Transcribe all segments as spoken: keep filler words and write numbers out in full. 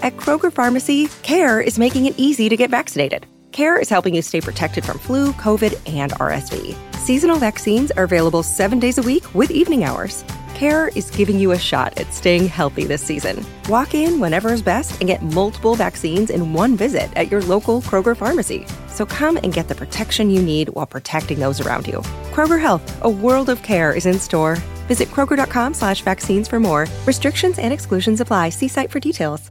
At Kroger Pharmacy, CARE is making it easy to get vaccinated. CARE is helping you stay protected from flu, COVID, and R S V. Seasonal vaccines are available seven days a week with evening hours. CARE is giving you a shot at staying healthy this season. Walk in whenever is best and get multiple vaccines in one visit at your local Kroger Pharmacy. So come and get the protection you need while protecting those around you. Kroger Health, a world of care is in store. Visit Kroger.com slash vaccines for more. Restrictions and exclusions apply. See site for details.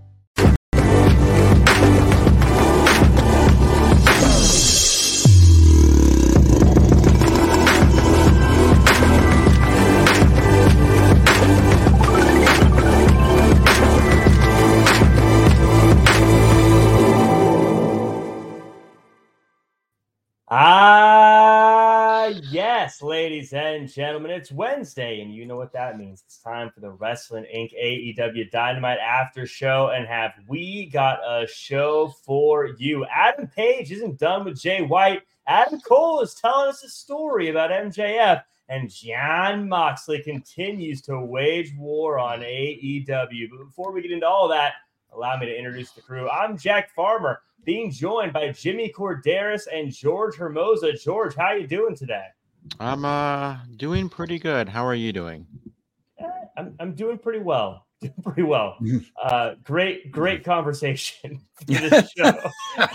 Ah, yes, ladies and gentlemen, it's Wednesday, and you know what that means. It's time for the Wrestling Incorporated. A E W Dynamite After Show, and have we got a show for you. Adam Page isn't done with Jay White. Adam Cole is telling us a story about M J F, and Jon Moxley continues to wage war on A E W. But before we get into all that, allow me to introduce the crew. I'm Jack Farmer, being joined by Jimmy Corderas and George Hermosa. George, how you doing today? I'm uh doing pretty good. How are you doing? Eh, I'm I'm doing pretty well. Doing pretty well. Uh, great great conversation for this show.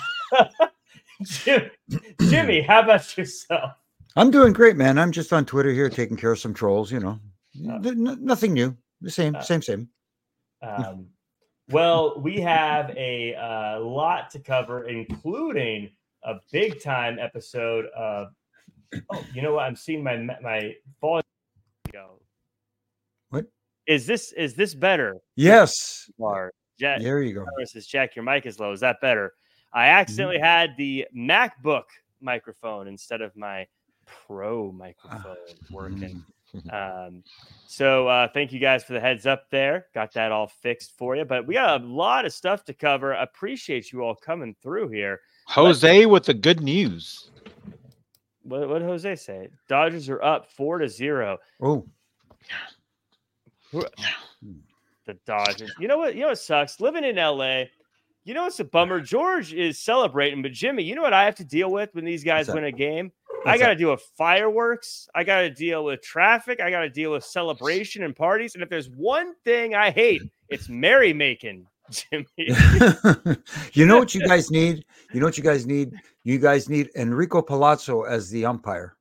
Jim, Jimmy, how about yourself? I'm doing great, man. I'm just on Twitter here taking care of some trolls. You know, Uh, N- nothing new. The same, uh, same, same. Um, well, we have a uh, lot to cover, including a big time episode of. Oh, you know what? I'm seeing my my volume go. What is this? Is this better? Yes. Or Jack, there you go. Says Jack, your mic is low. Is that better? I accidentally mm-hmm. had the MacBook microphone instead of my Pro microphone working. Um, so uh, thank you guys for the heads up there. Got that all fixed for you. But we got a lot of stuff to cover. Appreciate you all coming through here. Jose Let's... with the good news. What what did Jose say? Dodgers are up four to zero. Oh, the Dodgers. You know what? You know what sucks? Living in L A. You know what's a bummer? George is celebrating, but Jimmy, you know what I have to deal with when these guys win a game? What's I got to deal with fireworks. I got to deal with traffic. I got to deal with celebration and parties. And if there's one thing I hate, it's merrymaking, Jimmy. You know what you guys need? You know what you guys need? You guys need Enrico Palazzo as the umpire.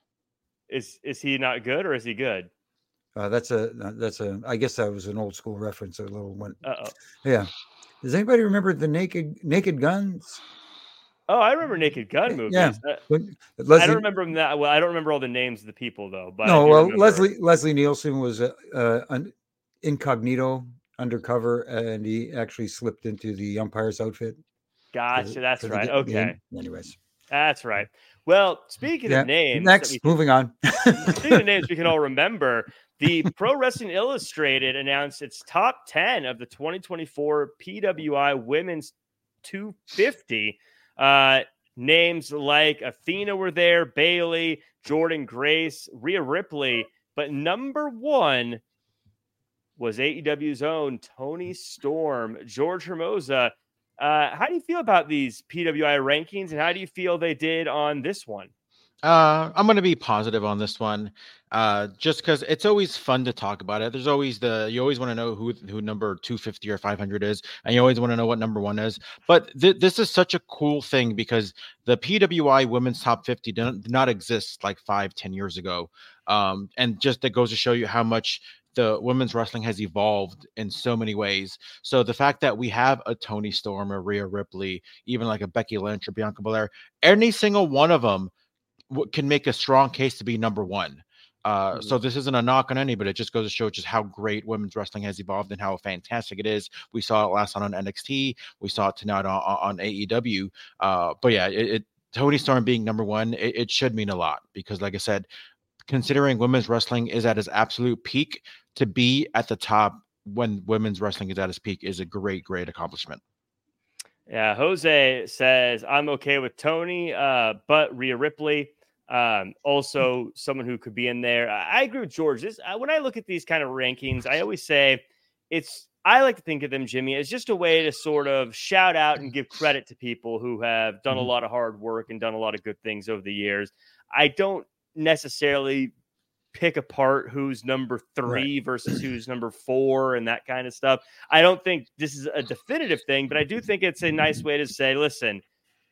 Is is he not good or is he good? Uh, that's a that's a. I guess that was an old school reference. A little one. Uh oh. Yeah. Does anybody remember the Naked Naked Guns? Oh, I remember Naked Gun movies. Yeah, but Leslie, I don't remember them that well. I don't remember all the names of the people though. But no, well, remember. Leslie Leslie Nielsen was uh, uh, an incognito undercover, and he actually slipped into the umpire's outfit. Gotcha, that's right. Okay. Game. Anyways, that's right. Well, speaking yeah. of names, next, we, moving on. Speaking of names, we can all remember. The Pro Wrestling Illustrated announced its top ten of the twenty twenty-four P W I Women's two fifty. Uh, names like Athena were there, Bailey, Jordan Grace, Rhea Ripley, but number one was A E W's own Toni Storm. George Hermosa, uh, how do you feel about these P W I rankings, and how do you feel they did on this one? Uh, I'm going to be positive on this one, uh, just because it's always fun to talk about it. There's always the, you always want to know who, who number two fifty or five hundred is, and you always want to know what number one is. But th- this is such a cool thing because the P W I Women's Top fifty did not exist like five, ten years ago. Um, and just it goes to show you how much the women's wrestling has evolved in so many ways. So the fact that we have a Toni Storm, a Rhea Ripley, even like a Becky Lynch or Bianca Belair, any single one of them can make a strong case to be number one. Uh, mm-hmm. So this isn't a knock on any, but it just goes to show just how great women's wrestling has evolved and how fantastic it is. We saw it last night on N X T. We saw it tonight on, on A E W. Uh, but yeah, it, it Toni Storm being number one, it, it should mean a lot because, like I said, considering women's wrestling is at its absolute peak, to be at the top when women's wrestling is at its peak is a great, great accomplishment. Yeah, Jose says, I'm okay with Toni, uh, but Rhea Ripley, um, also someone who could be in there. I, I agree with George. This, uh, when I look at these kind of rankings, I always say it's I like to think of them, Jimmy, as just a way to sort of shout out and give credit to people who have done Mhm. a lot of hard work and done a lot of good things over the years. I don't necessarily pick apart who's number three Right. versus who's number four and that kind of stuff. I don't think this is a definitive thing, but I do think it's a nice way to say, listen,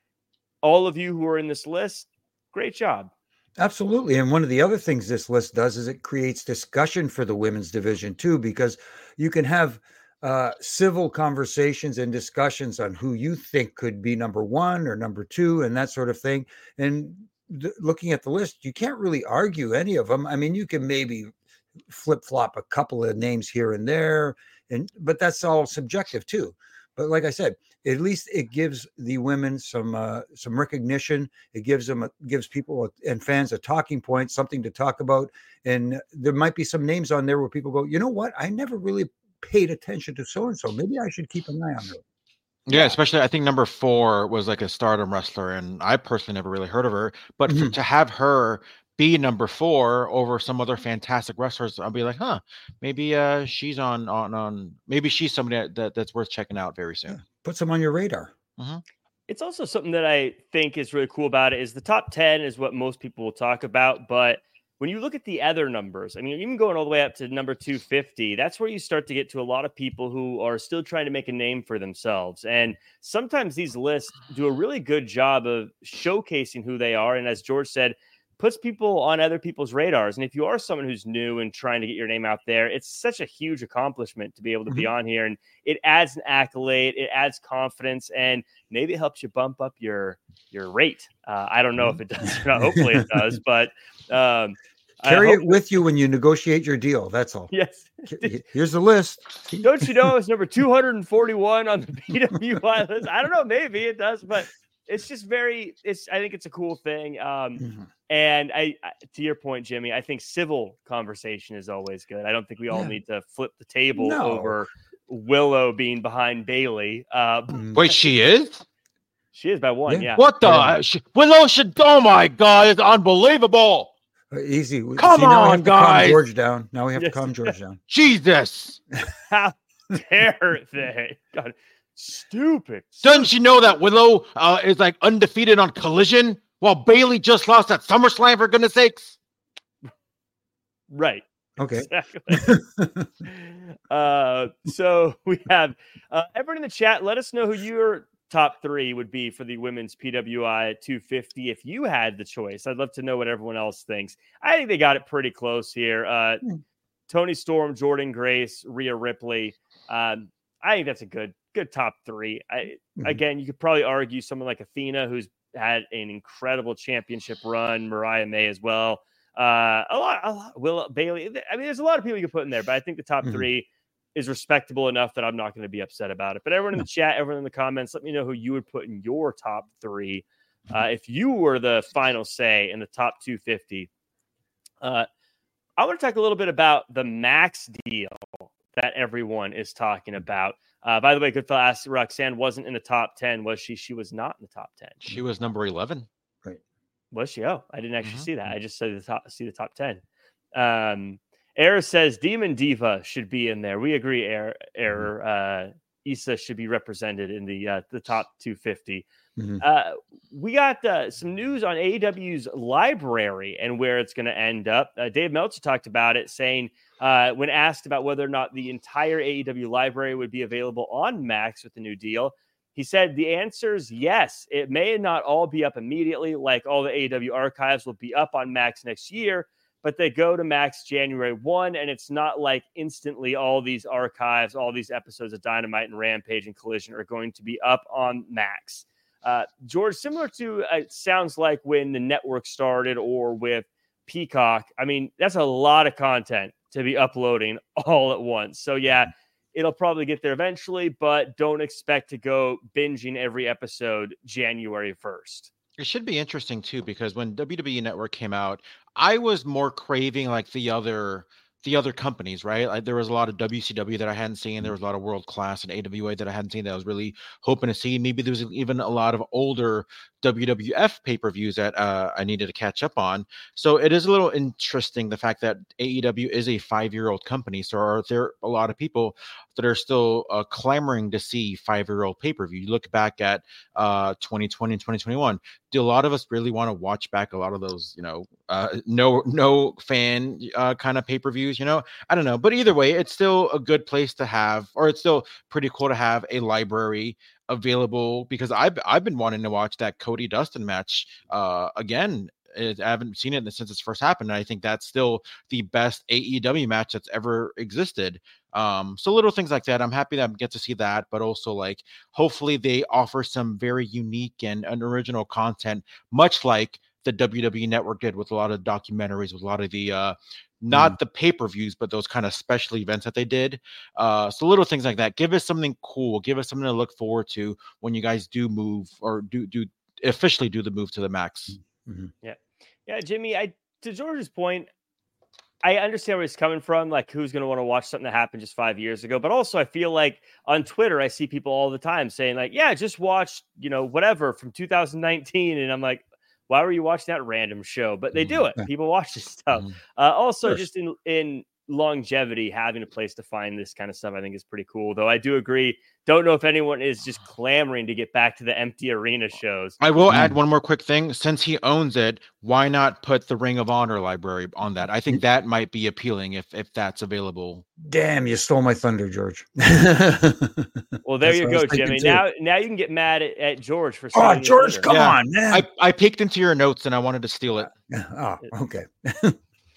all of you who are in this list, great job. Absolutely. And one of the other things this list does is it creates discussion for the women's division too, because you can have uh, civil conversations and discussions on who you think could be number one or number two and that sort of thing. And th- looking at the list, you can't really argue any of them. I mean, you can maybe flip flop a couple of names here and there, and but that's all subjective too. But like I said, at least it gives the women some uh, some recognition. It gives them a, gives people a, and fans a talking point, something to talk about. And there might be some names on there where people go, you know what? I never really paid attention to so and so. Maybe I should keep an eye on them. Yeah, especially I think number four was like a Stardom wrestler, and I personally never really heard of her. But for, Mhm. to have her be number four over some other fantastic wrestlers, I'll be like, huh, maybe uh she's on on on maybe she's somebody that, that that's worth checking out very soon. Put some on your radar. It's also something that I think is really cool about it is the top ten is what most people will talk about. But when you look at the other numbers, I mean, even going all the way up to number two fifty, that's where you start to get to a lot of people who are still trying to make a name for themselves. And sometimes these lists do a really good job of showcasing who they are. And as George said, puts people on other people's radars. And if you are someone who's new and trying to get your name out there, it's such a huge accomplishment to be able to be on here. And it adds an accolade, it adds confidence, and maybe it helps you bump up your your rate. Uh, I don't know if it does or not. Hopefully it does, but um, Carry I it hope, with you when you negotiate your deal. That's all. yes. Here's the list. Don't you know it's number two hundred forty-one on the P W I list? I don't know. Maybe it does, but it's just very, it's, I think it's a cool thing. Um, Mhm. And I, I, to your point, Jimmy, I think civil conversation is always good. I don't think we all Yeah. need to flip the table No. over Willow being behind Bailey. Uh, Mhm. Wait, she is? she is by one. Yeah. Yeah. What the? Yeah. She, Willow should. Oh my God, it's unbelievable. Uh, Easy. We- Come See, now we on, have to calm guys. George down. Now we have Yes. to calm George down. Jesus. How dare they? God, stupid. Doesn't she know that Willow uh, is like undefeated on Collision while Bailey just lost at SummerSlam, for goodness sakes? Right. Okay. Exactly. uh, so we have uh, everyone in the chat. Let us know who your top three would be for the women's P W I two fifty if you had the choice. I'd love to know what everyone else thinks. I think they got it pretty close here. Uh, Hmm. Tony Storm, Jordan Grace, Rhea Ripley. Um, I think that's a good good top three. I, Mhm. Again, you could probably argue someone like Athena, who's had an incredible championship run, Mariah May as well. Uh, a lot, a lot, Will Bailey. I mean, there's a lot of people you can put in there, but I think the top Mhm. three is respectable enough that I'm not going to be upset about it. But everyone in the chat, everyone in the comments, let me know who you would put in your top three. Uh, if you were the final say in the top two fifty, uh, I want to talk a little bit about the Max deal that everyone is talking about. Uh, by the way, Goodfellow asked, Roxanne wasn't in the top ten, was she? She was not in the top ten. She was number eleven. Was she? Oh, I didn't actually Mhm. see that. I just saw the top, see the top ten. Um, Error says Demon Diva should be in there. We agree, Error. Error. Uh, Issa should be represented in the uh, the top two fifty. Mhm. Uh, we got uh, some news on A E W's library and where it's going to end up. Uh, Dave Meltzer talked about it, saying uh, when asked about whether or not the entire A E W library would be available on Max with the new deal, he said the answer is yes. It may not all be up immediately, like all the A E W archives will be up on Max next year, but they go to Max January first, and it's not like instantly all these archives, all these episodes of Dynamite and Rampage and Collision are going to be up on Max. Uh, George, similar to, uh, it sounds like when the network started or with Peacock, I mean, that's a lot of content to be uploading all at once. So, yeah, it'll probably get there eventually, but don't expect to go binging every episode January first. It should be interesting too, because when W W E Network came out, I was more craving like the other the other companies, right? Like there was a lot of W C W that I hadn't seen. There was a lot of World Class and A W A that I hadn't seen that I was really hoping to see. Maybe there was even a lot of older W W F pay-per-views that uh, I needed to catch up on. So it is a little interesting, the fact that A E W is a five-year-old company. So are there a lot of people that are still uh, clamoring to see five-year-old pay-per-view? You look back at uh, twenty twenty and twenty twenty-one. Do a lot of us really want to watch back a lot of those, you know, uh, no no fan uh, kind of pay-per-views? You know, I don't know. But either way, it's still a good place to have, or it's still pretty cool to have a library available, because I've I've been wanting to watch that Cody Dustin match uh, again. It, I haven't seen it since it's first happened, and I think that's still the best A E W match that's ever existed. Um, so little things like that. I'm happy that I get to see that, but also like hopefully they offer some very unique and, and original content, much like the W W E Network did with a lot of documentaries, with a lot of the uh, not mm. the pay-per-views, but those kind of special events that they did. Uh, so little things like that. Give us something cool. Give us something to look forward to when you guys do move or do do officially do the move to the Max. Mm-hmm. Yeah, yeah, Jimmy. I to George's point, I understand where he's coming from. Like, who's going to want to watch something that happened just five years ago? But also, I feel like on Twitter, I see people all the time saying, like, "Yeah, just watch, you know, whatever from two thousand nineteen," and I'm like, why were you watching that random show? But they do it. People watch this stuff. Uh, also, just in, in longevity, having a place to find this kind of stuff, I think is pretty cool. Though I do agree. Don't know if anyone is just clamoring to get back to the empty arena shows. I will add one more quick thing. Since he owns it, why not put the Ring of Honor library on that? I think that might be appealing if if that's available. Damn, you stole my thunder, George. Well, there That's you go, Jimmy. Too. Now, now you can get mad at, at George for. Oh, George, come yeah. on, man! I, I peeked into your notes and I wanted to steal it. Oh, okay. um,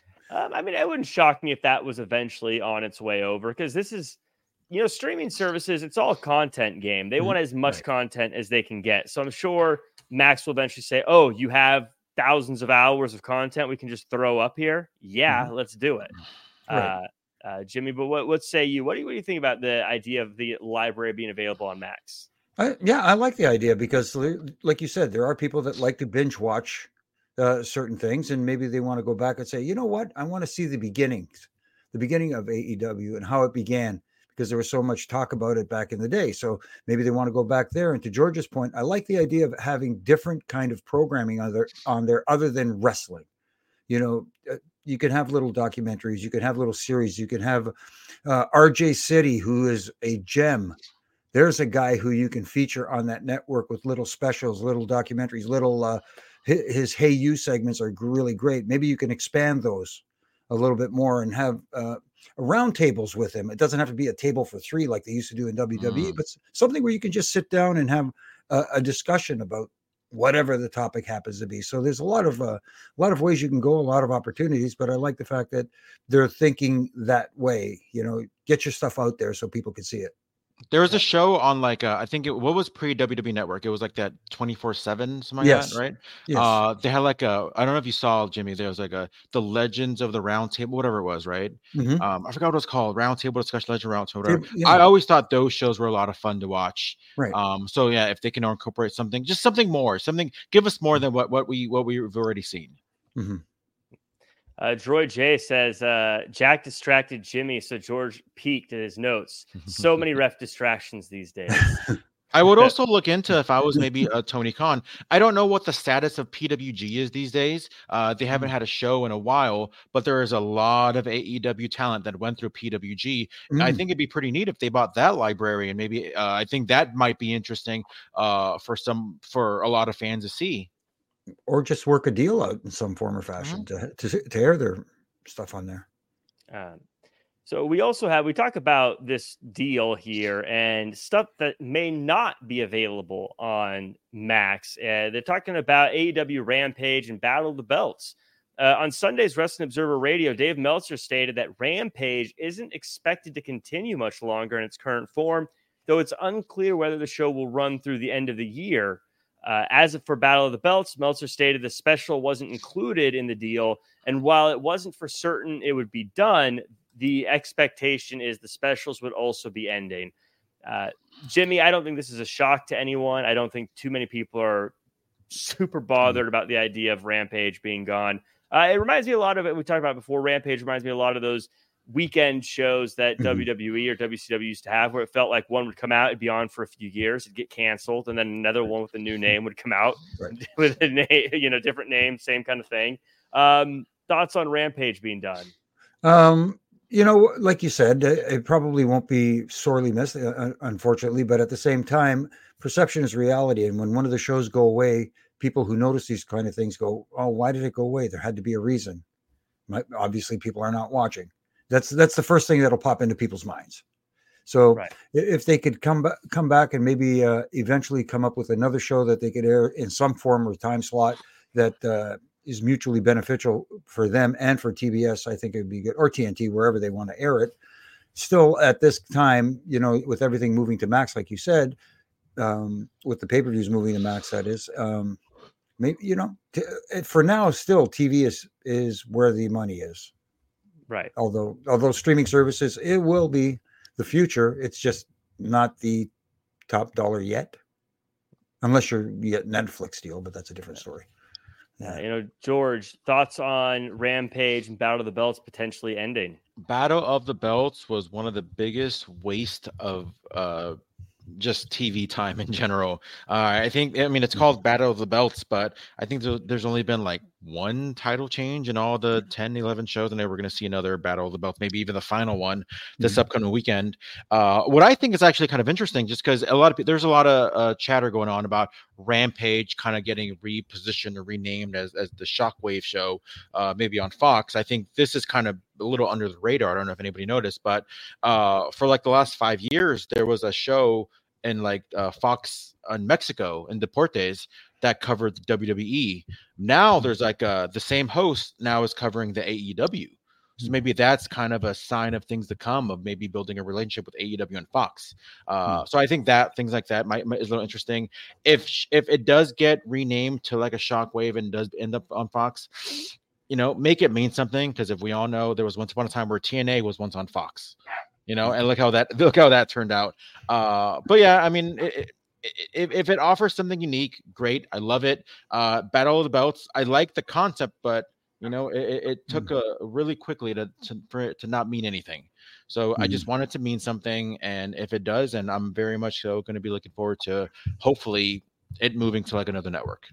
I mean, it wouldn't shock me if that was eventually on its way over, because this is, you know, streaming services. It's all a content game. They mm-hmm. want as much right. content as they can get. So I'm sure Max will eventually say, "Oh, you have thousands of hours of content we can just throw up here. Yeah, mm-hmm. let's do it." Right. Uh, Uh, Jimmy, but what, what say you? What do you, what do you think about the idea of the library being available on Max? I, yeah, I like the idea because, like you said, there are people that like to binge watch uh, certain things, and maybe they want to go back and say, you know what, I want to see the beginnings, the beginning of A E W and how it began, because there was so much talk about it back in the day. So maybe they want to go back there. And to George's point, I like the idea of having different kind of programming on there, on there other than wrestling. You know, uh, you can have little documentaries, you can have little series, you can have uh, R J City, who is a gem. There's a guy who you can feature on that network with little specials, little documentaries, little, uh, his, his Hey You segments are really great. Maybe you can expand those a little bit more and have uh, round tables with him. It doesn't have to be a table for three like they used to do in W W E, mm. but something where you can just sit down and have a, a discussion about whatever the topic happens to be. So there's a lot of uh, a lot of ways you can go, a lot of opportunities, but I like the fact that they're thinking that way. You know, get your stuff out there so people can see it. There was a show on like uh, I think it what was pre W W E Network. It was like that twenty-four seven something like yes. that, right? Yes. Uh, they had like a I don't know if you saw, Jimmy. There was like a the Legends of the Round Table, whatever it was, right? Mm-hmm. Um, I forgot what it was called. Round Table Discussion, Legend Round Table. Whatever. Yeah. I always thought those shows were a lot of fun to watch. Right. Um. So yeah, if they can incorporate something, just something more, something, give us more than what what we what we've already seen. Mm-hmm. Uh, Droid J says, uh, Jack distracted Jimmy, so George peeked at his notes. So many ref distractions these days. I would also look into, if I was maybe a Tony Khan, I don't know what the status of P W G is these days. Uh, they haven't had a show in a while, but there is a lot of A E W talent that went through P W G. Mm. I think it'd be pretty neat if they bought that library, and maybe uh, I think that might be interesting uh, for some for a lot of fans to see. Or just work a deal out in some form or fashion mm-hmm. to, to to air their stuff on there. Um, so we also have, we talk about this deal here and stuff that may not be available on Max. Uh, they're talking about A E W Rampage and Battle of the Belts. Uh, on Sunday's Wrestling Observer Radio, Dave Meltzer stated that Rampage isn't expected to continue much longer in its current form, though it's unclear whether the show will run through the end of the year. Uh, as for Battle of the Belts, Meltzer stated the special wasn't included in the deal, and while it wasn't for certain it would be done, the expectation is the specials would also be ending. Uh, Jimmy, I don't think this is a shock to anyone. I don't think too many people are super bothered about the idea of Rampage being gone. Uh, it reminds me a lot of it. We talked about before. Rampage reminds me a lot of those weekend shows that Mhm. W W E or W C W used to have, where it felt like one would come out and be on for a few years, it'd get canceled, and then another one with a new name would come out Right. with a name, you know, different name, same kind of thing. Um, thoughts on Rampage being done? Um, you know, like you said, it, it probably won't be sorely missed, uh, unfortunately. But at the same time, perception is reality, and when one of the shows go away, people who notice these kind of things go, "Oh, why did it go away? There had to be a reason." My, obviously, people are not watching. That's that's the first thing that'll pop into people's minds. So Right. if they could come back, come back, and maybe uh, eventually come up with another show that they could air in some form or time slot that uh, is mutually beneficial for them and for T B S, I think it'd be good, or T N T, wherever they want to air it. Still, at this time, you know, with everything moving to Max, like you said, um, with the pay-per-views moving to Max, that is, um, maybe, you know, t- for now, still T V is is where the money is. Right. Although, although streaming services, it will be the future. It's just not the top dollar yet, unless you're you get Netflix deal, but that's a different story. Yeah. You know, George, thoughts on Rampage and Battle of the Belts potentially ending? Battle of the Belts was one of the biggest waste of uh just T V time in general. Uh, I think, I mean, it's called Battle of the Belts, but I think th- there's only been like one title change in all the ten, eleven shows, and then we're going to see another Battle of the Belts, maybe even the final one this mm-hmm. upcoming weekend. Uh, what I think is actually kind of interesting, just because a lot of there's a lot of uh, chatter going on about Rampage kind of getting repositioned or renamed as, as the Shockwave show, uh, maybe on Fox. I think this is kind of a little under the radar. I don't know if anybody noticed, but uh, for like the last five years, there was a show in like uh, Fox in Mexico in Deportes that covered the W W E. Now there's like uh, the same host now is covering the A E W. So maybe that's kind of a sign of things to come, of maybe building a relationship with A E W and Fox. Uh, hmm. So I think that things like that might, might is a little interesting. If if it does get renamed to like a Shockwave and does end up on Fox, you know, make it mean something, because if we all know, there was once upon a time where T N A was once on Fox. You know, and look how that look how that turned out. Uh, but yeah, I mean, it, it, if if it offers something unique, great. I love it. Uh, Battle of the Belts, I like the concept, but you know, it, it took a really quickly to, to for it to not mean anything. So mm-hmm. I just want it to mean something, and if it does, and I'm very much so going to be looking forward to hopefully it moving to like another network.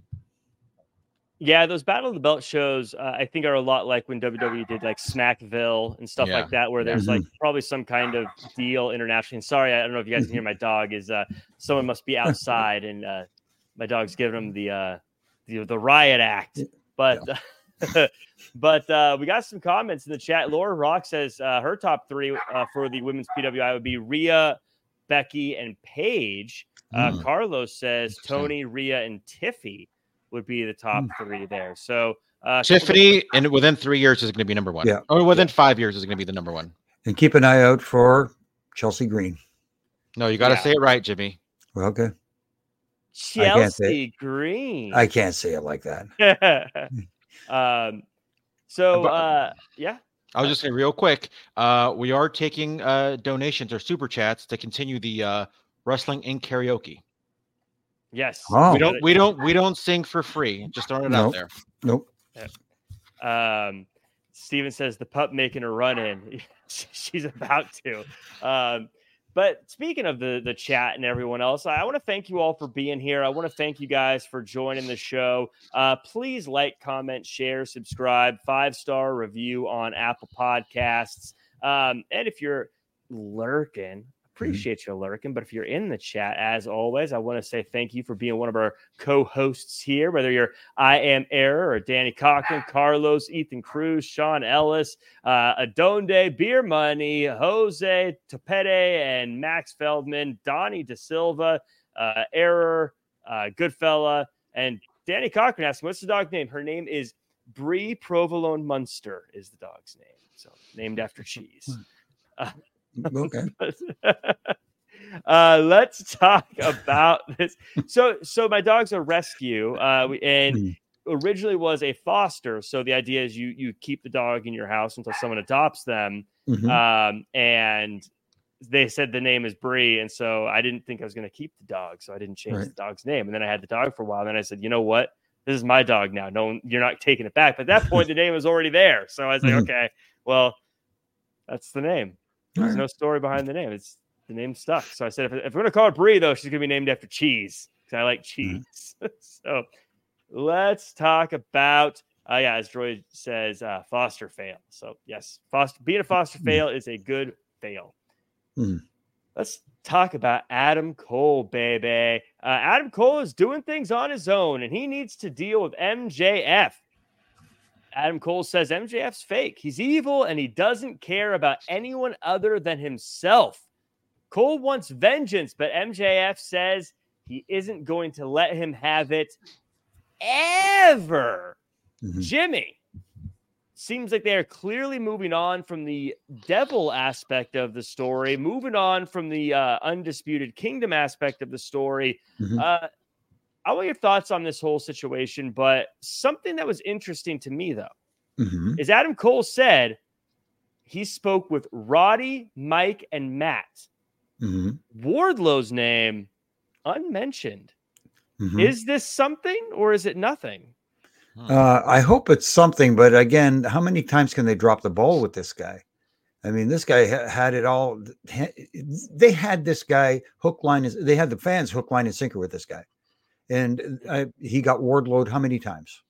Yeah, those Battle of the Belt shows, uh, I think, are a lot like when W W E did like Smackville and stuff yeah. like that, where there's like probably some kind of deal internationally. And sorry, I don't know if you guys can hear my dog. Is uh, someone must be outside, and uh, my dog's giving him the uh, the, the riot act. But yeah. but uh, we got some comments in the chat. Laura Rock says uh, her top three uh, for the women's P W I would be Rhea, Becky, and Paige. Uh, mm. Carlos says Tony, Rhea, and Tiffy would be the top three there. So uh, Tiffany, and within three years is going to be number one. Yeah. Or within yeah. five years is going to be the number one. And keep an eye out for Chelsea Green. No, you got to yeah. say it right, Jimmy. Well, okay. Chelsea I Green. I can't say it like that. um. So uh, yeah. I was just saying real quick. Uh, we are taking uh donations or super chats to continue the uh Wrestling Incorporated karaoke. Yes. Oh. We don't we don't we don't sing for free. Just throwing it nope. out there. Nope. Yeah. Um Steven says the pup making a run in. She's about to. Um but speaking of the the chat and everyone else, I want to thank you all for being here. I want to thank you guys for joining the show. Uh please like, comment, share, subscribe, five-star review on Apple Podcasts. Um and if you're lurking, appreciate you lurking, but if you're in the chat, as always, I want to say thank you for being one of our co-hosts here, whether you're I Am Error or Danny Cochran, Carlos, Ethan Cruz, Sean Ellis, uh, Adonde, Beer Money, Jose Topete, and Max Feldman, Donnie De Silva, uh, Error, uh, Goodfella, and Danny Cochran asking, what's the dog's name? Her name is Brie Provolone Munster is the dog's name. So named after cheese. Uh, Okay. uh, let's talk about this. So, so my dog's a rescue, uh, and mm. originally was a foster. So the idea is you you keep the dog in your house until someone adopts them. Mm-hmm. Um, and they said the name is Bree, and so I didn't think I was going to keep the dog, so I didn't change right. the dog's name. And then I had the dog for a while. And then I said, you know what? This is my dog now. No, you're not taking it back. But at that point, the name was already there. So I was like, mm-hmm. okay, well. That's the name. There's right. no story behind the name. It's the name stuck. So I said, if, if we're gonna call her Brie, though, she's gonna be named after cheese because I like cheese. Mm-hmm. So let's talk about. Uh, yeah, as Droid says, uh, foster fail. So yes, foster being a foster fail is a good fail. Mm. Let's talk about Adam Cole, baby. Uh, Adam Cole is doing things on his own, and he needs to deal with M J F. Adam Cole says M J F's fake. He's evil, and he doesn't care about anyone other than himself. Cole wants vengeance, but M J F says he isn't going to let him have it ever. Mm-hmm. Jimmy, seems like they are clearly moving on from the devil aspect of the story, moving on from the uh, undisputed kingdom aspect of the story. Mm-hmm. Uh, I want your thoughts on this whole situation, but something that was interesting to me, though, mm-hmm. is Adam Cole said he spoke with Roddy, Mike, and Matt. Mm-hmm. Wardlow's name unmentioned. Mm-hmm. Is this something or is it nothing? Uh, I hope it's something, but again, how many times can they drop the ball with this guy? I mean, this guy ha- had it all. They had this guy hook, line, is they had the fans hook, line, and sinker with this guy, and I, he got Wardlowed how many times?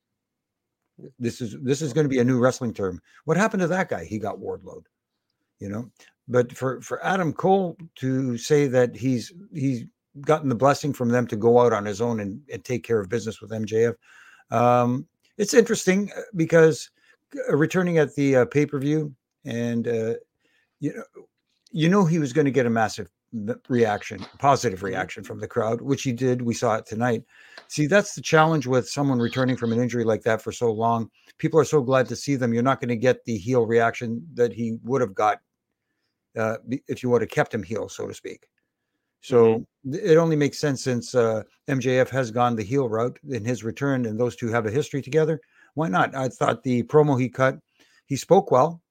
This is this is going to be a new wrestling term. What happened to that guy? He got Wardlowed, you know. But for for Adam Cole to say that he's he's gotten the blessing from them to go out on his own and, and take care of business with M J F. Um, it's interesting because uh, returning at the uh, pay-per-view and, uh, you know, you know, he was going to get a massive reaction, positive reaction from the crowd, which he did. We saw it tonight. See, that's the challenge with someone returning from an injury like that for so long. People are so glad to see them. You're not going to get the heel reaction that he would have got uh, if you would have kept him heel, so to speak. So mm-hmm. it only makes sense since uh, M J F has gone the heel route in his return, and those two have a history together. Why not? I thought the promo he cut, he spoke well.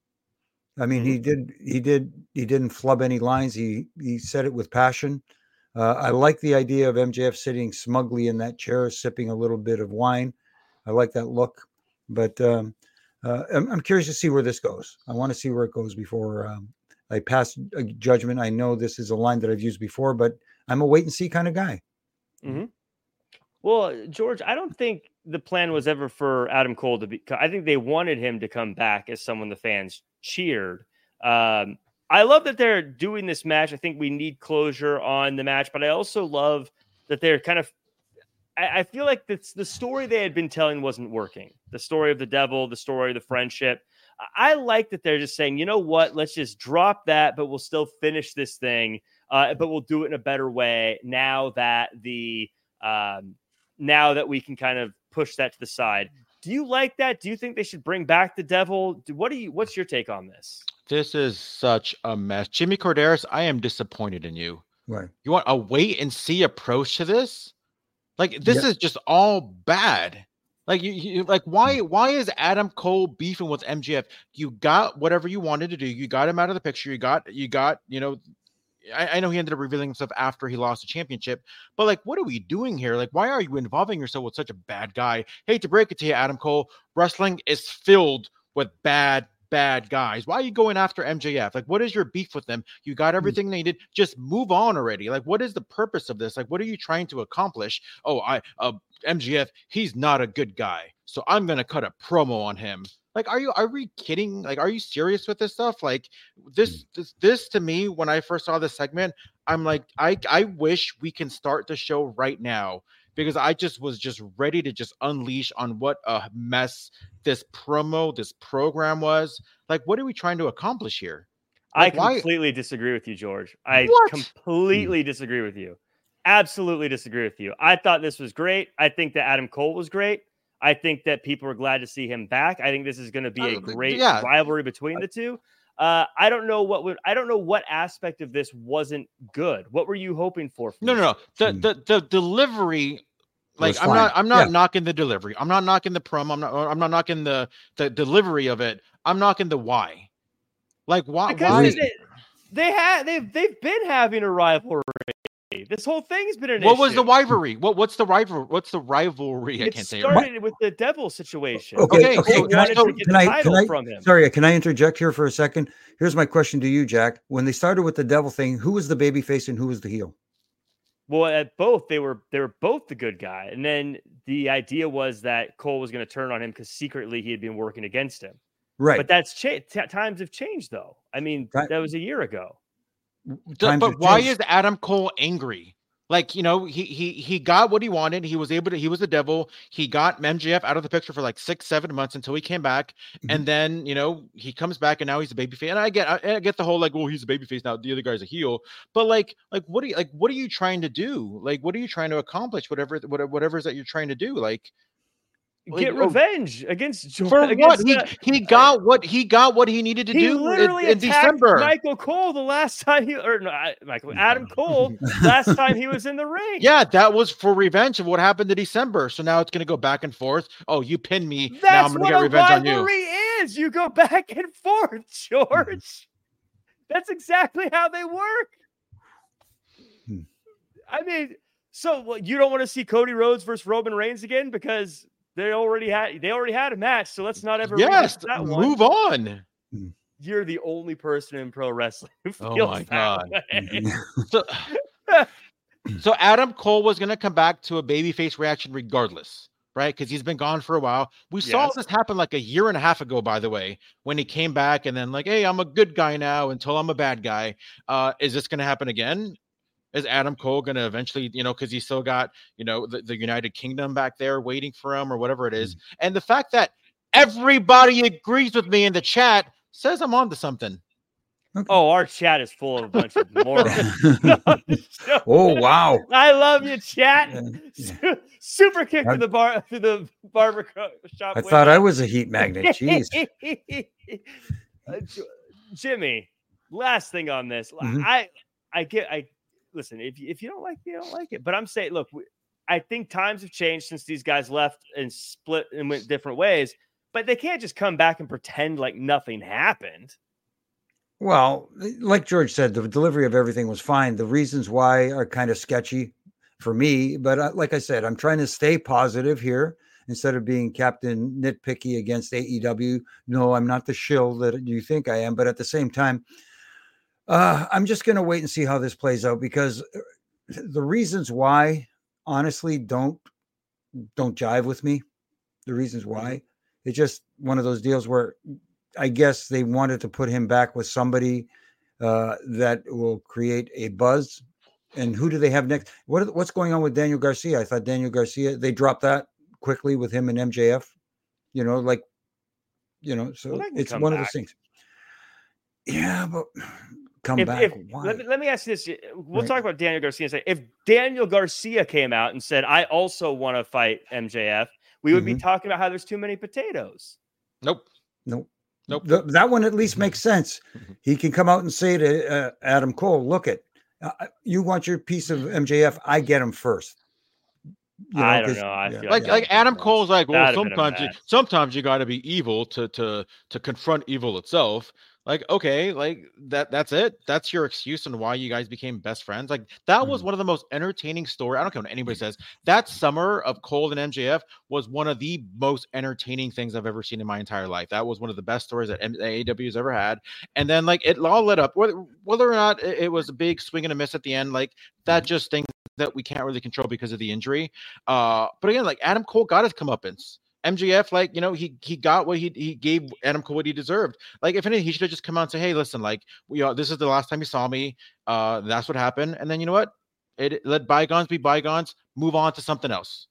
I mean, mm-hmm. he did, he did, he didn't flub any lines. He he said it with passion. Uh, I like the idea of M J F sitting smugly in that chair, sipping a little bit of wine. I like that look. But um, uh, I'm, I'm curious to see where this goes. I want to see where it goes before. Um, I pass a judgment. I know this is a line that I've used before, but I'm a wait and see kind of guy. Mm-hmm. Well, George, I don't think the plan was ever for Adam Cole to be. I think they wanted him to come back as someone the fans cheered. Um, I love that they're doing this match. I think we need closure on the match, but I also love that they're kind of. I, I feel like the, the story they had been telling wasn't working. The story of the devil, the story of the friendship. I like that they're just saying, you know what, let's just drop that, but we'll still finish this thing, uh, but we'll do it in a better way now that the um, now that we can kind of push that to the side. Do you like that? Do you think they should bring back the devil? What do you? What's your take on this? This is such a mess. Jimmy Corderas, I am disappointed in you. Right. You want a wait and see approach to this? Like, this yeah. is just all bad. Like you, you, like why? Why is Adam Cole beefing with M J F? You got whatever you wanted to do. You got him out of the picture. You got, you got, you know. I, I know he ended up revealing himself after he lost the championship, but like, what are we doing here? Like, why are you involving yourself with such a bad guy? Hate to break it to you, Adam Cole. Wrestling is filled with bad, bad guys. Why are you going after M J F? Like, what is your beef with them? You got everything they did. Just move on already. Like, what is the purpose of this? Like, what are you trying to accomplish? Oh, I, uh, M J F, he's not a good guy, so I'm gonna cut a promo on him. Like, are you are we kidding? Like, are you serious with this stuff? Like, this this this to me, when I first saw this segment, I'm like, I I wish we can start the show right now, because I just was just ready to just unleash on what a mess this promo, this program was. Like, what are we trying to accomplish here? Like, I completely why? disagree with you, George. I what? completely disagree with you. Absolutely disagree with you. I thought this was great. I think that Adam Cole was great. I think that people are glad to see him back. I think this is going to be a great yeah. rivalry between the two. Uh, I don't know what would I don't know what aspect of this wasn't good. What were you hoping for? No, no, no. The the the delivery. Like, I'm not I'm not yeah. knocking the delivery. I'm not knocking the promo. I'm not I'm not knocking the the delivery of it. I'm knocking the why. Like, why? Because why? They, they had they've they've been having a rivalry. This whole thing's been an what issue. was the rivalry? What what's the rivalry? What's the rivalry? I It can't say it started right. with the Devil situation. Okay, Okay, okay. so Can I, wanted so to get can the I, title can I, from him. sorry, can I interject here for a second? Here's my question to you, Jack. When they started with the devil thing, who was the baby face and who was the heel? Well, at both they were they were both the good guy, and then the idea was that Cole was going to turn on him because secretly he had been working against him. Right. But that's changed. T- times have changed, though. I mean, Right. that was a year ago. But, Times but have why changed. is Adam Cole angry? Like, you know, he he he got what he wanted. He was able to. He was the devil. He got M J F out of the picture for like six, seven months until he came back, Mhm. and then you know he comes back and now he's a babyface. And I get, I, I get the whole like, well, he's a babyface now. The other guy's a heel. But like, like what are you like? What are you trying to do? Like, what are you trying to accomplish? Whatever, whatever, whatever it is that you're trying to do. Like, like, Get oh, revenge against George. for what? Against, He uh, he got what he got what he needed to he do literally in, in attacked December. Michael Cole the last time he or no, I- Michael Adam Cole last time he was in the ring. Yeah, that was for revenge of what happened in December. So now it's going to go back and forth. Oh, you pinned me. That's now I'm going what to get a revenge on you. rivalry is. You go back and forth, George. That's exactly how they work. Hmm. I mean, so what, you don't want to see Cody Rhodes versus Roman Reigns again because they already had they already had a match. So let's not ever Yes, revisit that one. move on. You're the only person in pro wrestling who feels Oh my that God. way. So, so Adam Cole was going to come back to a babyface reaction regardless, right? Because he's been gone for a while. We saw Yes. this happen like a year and a half ago, by the way, when he came back and then like, hey, I'm a good guy now until I'm a bad guy. Uh, is this going to happen again? Is Adam Cole going to eventually, you know, because he's still got, you know, the, the United Kingdom back there waiting for him or whatever it is. And the fact that everybody agrees with me in the chat says I'm on to something. Oh, our chat is full of a bunch of morons. Oh, wow. I love you, chat. Yeah. Super kick I- to the bar to the barber shop. I thought I was a heat magnet. Jeez. Uh, J- Jimmy, last thing on this. Mhm. I I get I listen, if you, if you don't like it, you don't like it. But I'm saying, look, we, I think times have changed since these guys left and split and went different ways. But they can't just come back and pretend like nothing happened. Well, like George said, the delivery of everything was fine. The reasons why are kind of sketchy for me. But uh, like I said, I'm trying to stay positive here instead of being Captain Nitpicky against A E W. No, I'm not the shill that you think I am. But at the same time, uh, I'm just going to wait and see how this plays out because the reasons why, honestly, don't don't jive with me. The reasons why. It's just one of those deals where I guess they wanted to put him back with somebody uh, that will create a buzz. And who do they have next? What what's going on with Daniel Garcia? I thought Daniel Garcia, they dropped that quickly with him and M J F. You know, like, you know, so Well, they can it's come one of back. those things. Yeah, but come If, back. if Why? let, me, let me ask you this. We'll Right. talk about Daniel Garcia. And say, if Daniel Garcia came out and said, I also want to fight M J F, we would be Mhm. talking about how there's too many potatoes. Nope. Nope. Nope. Th- that one at least makes sense. He can come out and say to uh, Adam Cole, look it, uh, you want your piece of M J F, I get him first. You I don't 'cause- know. I yeah, feel Like that like would've been Adam a mess. Cole's like, well, That'd have been a sometimes you mess. sometimes you got to be evil to to to confront evil itself. Like, okay, like that that's it. That's your excuse on why you guys became best friends. Like that was Mhm. one of the most entertaining story. I don't care what anybody says. That summer of Cole and M J F was one of the most entertaining things I've ever seen in my entire life. That was one of the best stories that M- A E W has ever had. And then like it all lit up. Whether whether or not it, it was a big swing and a miss at the end, like that just things that we can't really control because of the injury. Uh, but again, like Adam Cole got his comeuppance. M J F, like, you know, he he got what he he gave Adam Cole what he deserved. Like, if anything, he should have just come out and say, hey, listen, like, we are, this is the last time you saw me. Uh, that's what happened. And then you know what? It let bygones be bygones, move on to something else.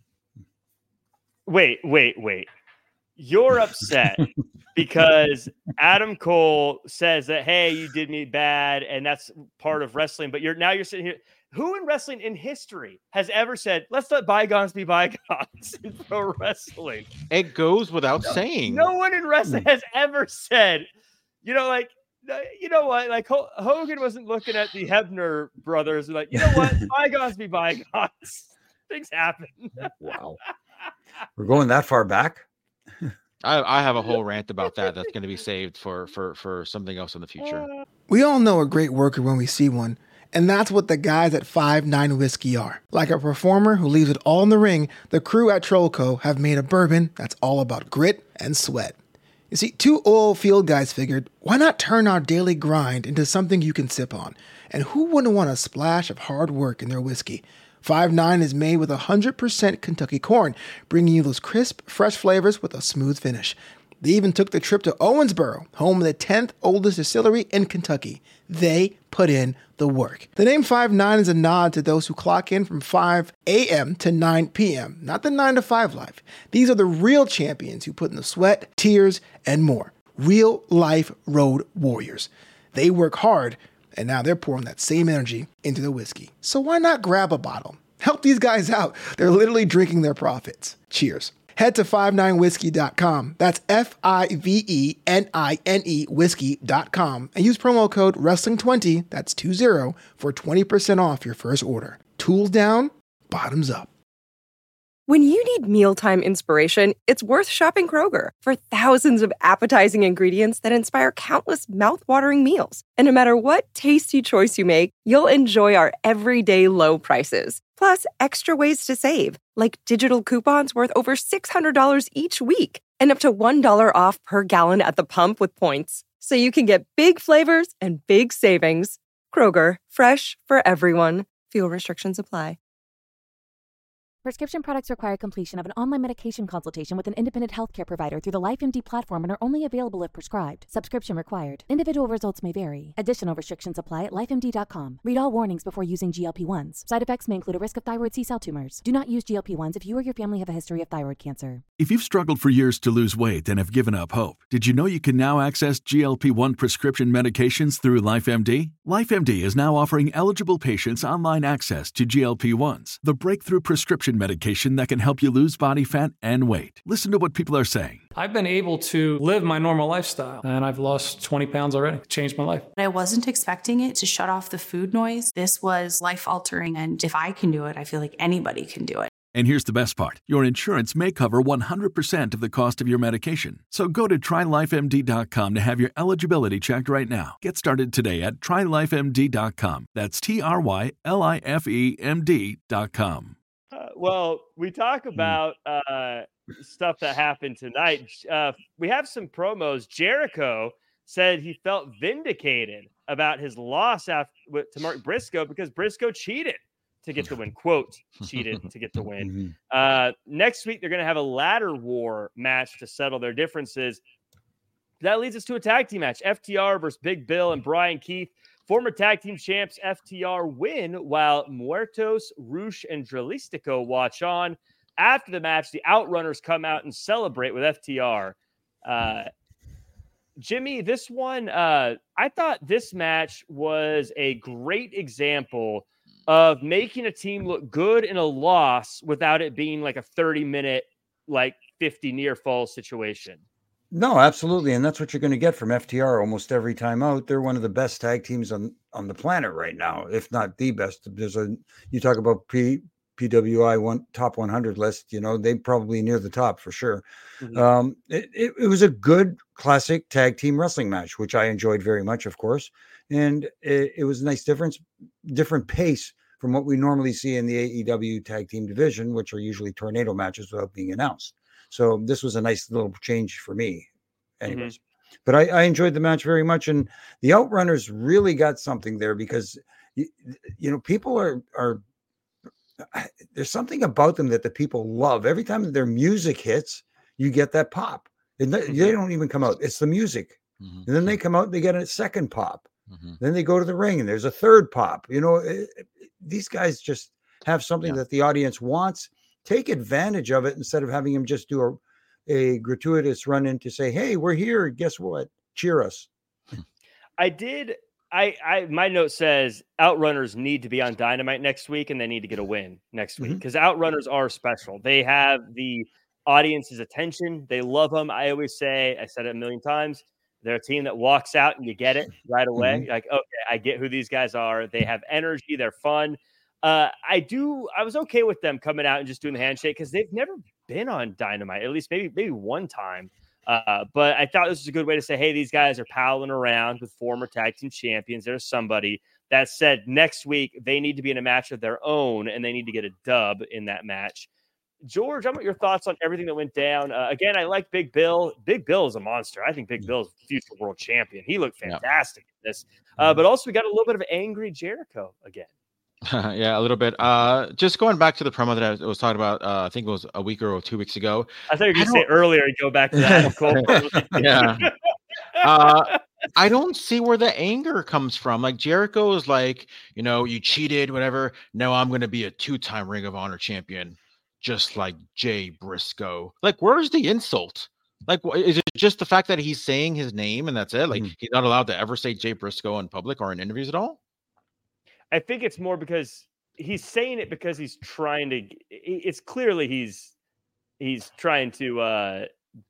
Wait, wait, wait. You're upset because Adam Cole says that, hey, you did me bad, and that's part of wrestling. But you're now you're sitting here. Who in wrestling in history has ever said, let's let bygones be bygones in pro wrestling? It goes without No, saying. No one in wrestling has ever said, you know, like, uh, you know what? Like H- Hogan wasn't looking at the Hebner brothers and like, you know what? Bygones be bygones. Things happen. Wow. We're going that far back? I, I have a whole rant about that that's going to be saved for for for something else in the future. We all know a great worker when we see one, And that's what the guys at five nine Whiskey are. Like a performer who leaves it all in the ring, the crew at Trollco have made a bourbon that's all about grit and sweat. You see, two oil field guys figured, why not turn our daily grind into something you can sip on? And who wouldn't want a splash of hard work in their whiskey? five nine is made with one hundred percent Kentucky corn, bringing you those crisp, fresh flavors with a smooth finish. They even took the trip to Owensboro, home of the tenth oldest distillery in Kentucky. They put in the work. The name five nine is a nod to those who clock in from five a.m. to nine p.m., not the nine to five life. These are the real champions who put in the sweat, tears, and more. Real life road warriors. They work hard, and now they're pouring that same energy into the whiskey. So why not grab a bottle? Help these guys out. They're literally drinking their profits. Cheers. Head to five nine whiskey dot com. That's F I V E N I N E whiskey dot com and use promo code wrestling twenty, that's two zero, for twenty percent off your first order. Tools down, bottoms up. When you need mealtime inspiration, it's worth shopping Kroger for thousands of appetizing ingredients that inspire countless mouthwatering meals. And no matter what tasty choice you make, you'll enjoy our everyday low prices. Plus, extra ways to save, like digital coupons worth over six hundred dollars each week and up to one dollar off per gallon at the pump with points. So you can get big flavors and big savings. Kroger, fresh for everyone. Fuel restrictions apply. Prescription products require completion of an online medication consultation with an independent healthcare provider through the LifeMD platform and are only available if prescribed. Subscription required. Individual results may vary. Additional restrictions apply at life M D dot com. Read all warnings before using G L P ones. Side effects may include a risk of thyroid C-cell tumors. Do not use G L P ones if you or your family have a history of thyroid cancer. If you've struggled for years to lose weight and have given up hope, did you know you can now access G L P one prescription medications through LifeMD? LifeMD is now offering eligible patients online access to G L P ones, the breakthrough prescription medication that can help you lose body fat and weight. Listen to what people are saying. I've been able to live my normal lifestyle, and I've lost twenty pounds already. Changed my life. I wasn't expecting it to shut off the food noise. This was life-altering, and if I can do it, I feel like anybody can do it. And here's the best part. Your insurance may cover one hundred percent of the cost of your medication. So go to try life M D dot com to have your eligibility checked right now. Get started today at try life M D dot com. That's T R Y L I F E M D dot com. Uh, well, we talk about uh, stuff that happened tonight. Uh, we have some promos. Jericho said he felt vindicated about his loss after, to Mark Briscoe because Briscoe cheated to get the win. Quote, cheated to get the win. Uh, next week, they're going to have a ladder war match to settle their differences. That leads us to a tag team match. F T R versus Big Bill and Brian Keith. Former tag team champs F T R win while Muertos, Rush, and Dralistico watch on. After the match, the Outrunners come out and celebrate with F T R. Uh, Jimmy, this one, uh, I thought this match was a great example of making a team look good in a loss without it being like a thirty minute, like fifty near fall situation. No, absolutely. And that's what you're going to get from F T R almost every time out. They're one of the best tag teams on, on the planet right now, if not the best. There's a, you talk about P, PWI one top one hundred list, you know, they probably near the top for sure. Mm-hmm. Um, it, it, it was a good classic tag team wrestling match, which I enjoyed very much, of course. And it, it was a nice difference, different pace from what we normally see in the A E W tag team division, which are usually tornado matches without being announced. So this was a nice little change for me anyways. Mm-hmm. But I, I enjoyed the match very much. And the Outrunners really got something there because, you, you know, people are, are, there's something about them that the people love. Every time their music hits, you get that pop. And they, mm-hmm. they don't even come out. It's the music. Mm-hmm. And then they come out, they get a second pop. Mm-hmm. Then they go to the ring and there's a third pop. You know, it, it, these guys just have something yeah. that the audience wants. Take advantage of it instead of having him just do a, a gratuitous run in to say, hey, we're here. Guess what? Cheer us. I did. I, I, my note says Outrunners need to be on Dynamite next week and they need to get a win next week because mm-hmm. Outrunners are special. They have the audience's attention. They love them. I always say, I said it a million times. They're a team that walks out and you get it right away. Mm-hmm. Like, okay, I get who these guys are. They have energy. They're fun. Uh, I do. I was okay with them coming out and just doing the handshake because they've never been on Dynamite, at least maybe maybe one time. Uh, but I thought this was a good way to say, hey, these guys are palling around with former tag team champions. There's somebody. That said, next week they need to be in a match of their own, and they need to get a dub in that match. George, I want your thoughts on everything that went down. Uh, again, I like Big Bill. Big Bill is a monster. I think Big Bill is future world champion. He looked fantastic in this. Uh, but also, we got a little bit of angry Jericho again. Yeah, a little bit. Uh, just going back to the promo that I was talking about, uh, I think it was a week or two weeks ago. I thought you were going to say earlier and go back to that. Yeah. Uh, I don't see where the anger comes from. Like Jericho is like, you know, you cheated, whatever. No, I'm going to be a two-time Ring of Honor champion, just like Jay Briscoe. Like, where's the insult? Like, is it just the fact that he's saying his name and that's it? Like, mm. he's not allowed to ever say Jay Briscoe in public or in interviews at all? I think it's more because he's saying it because he's trying to. It's clearly he's he's trying to uh,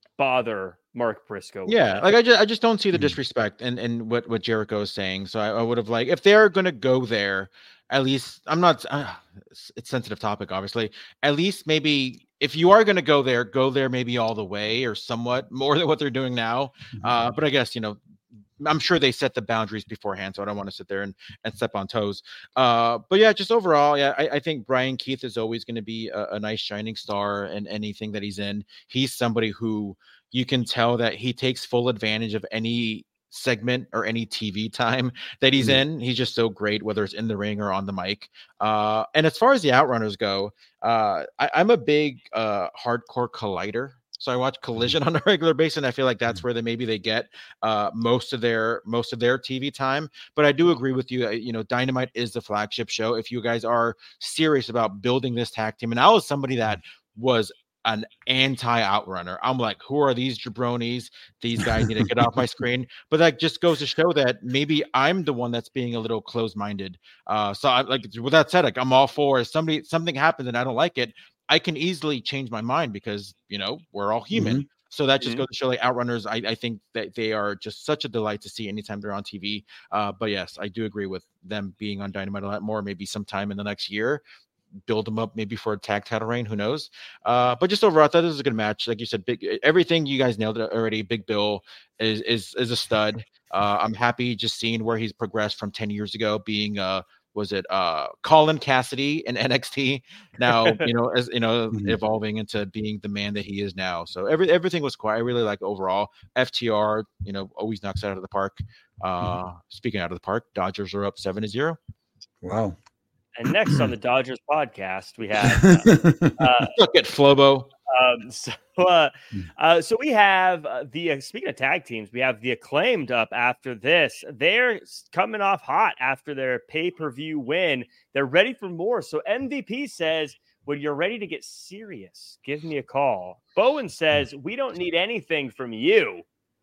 bother Mark Briscoe. Yeah, like I just I just don't see the disrespect and and what what Jericho is saying. So I, I would have like if they're gonna go there, at least I'm not. Uh, it's, it's a sensitive topic, obviously. At least maybe if you are gonna go there, go there maybe all the way or somewhat more than what they're doing now. Uh, but I guess you know. I'm sure they set the boundaries beforehand, so I don't want to sit there and, and step on toes. Uh, but yeah, just overall, yeah, I, I think Brian Keith is always going to be a, a nice shining star in anything that he's in. He's somebody who you can tell that he takes full advantage of any segment or any T V time that he's mm-hmm. in. He's just so great, whether it's in the ring or on the mic. Uh, and as far as the Outrunners go, uh, I, I'm a big uh, hardcore collider. So I watch Collision on a regular basis, and I feel like that's where they maybe they get uh, most of their most of their T V time. But I do agree with you. You know, Dynamite is the flagship show. If you guys are serious about building this tag team, and I was somebody that was an anti-outrunner. I'm like, who are these jabronis? These guys need to get off my screen. But that just goes to show that maybe I'm the one that's being a little closed-minded. Uh, so I like with that said, like I'm all for if somebody something happens and I don't like it. I can easily change my mind because, you know, we're all human. Mm-hmm. So that just mm-hmm. goes to show like Outrunners. I, I think that they are just such a delight to see anytime they're on T V. Uh, but yes, I do agree with them being on Dynamite a lot more, maybe sometime in the next year, build them up maybe for a tag title reign. Who knows? Uh, but just overall, I thought this was a good match. Like you said, big, everything you guys nailed it already. Big Bill is, is, is a stud. Uh, I'm happy just seeing where he's progressed from ten years ago being uh was it uh Colin Cassidy in N X T now, you know, as you know, mm-hmm. evolving into being the man that he is now. So every everything was quiet. I really like overall. F T R, you know, always knocks it out of the park. Uh mm-hmm. Speaking out of the park, Dodgers are up seven to zero. Wow. And next on the Dodgers podcast, we have uh, uh look at Flobo. Um, so, uh, uh, so we have uh, the uh, speaking of tag teams, we have the Acclaimed up after this. They're coming off hot after their pay-per-view win. They're ready for more. So M V P says, when you're ready to get serious, give me a call. Bowen says, we don't need anything from you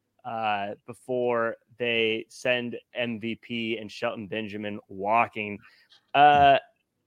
uh, before they send M V P and Shelton Benjamin walking. Uh,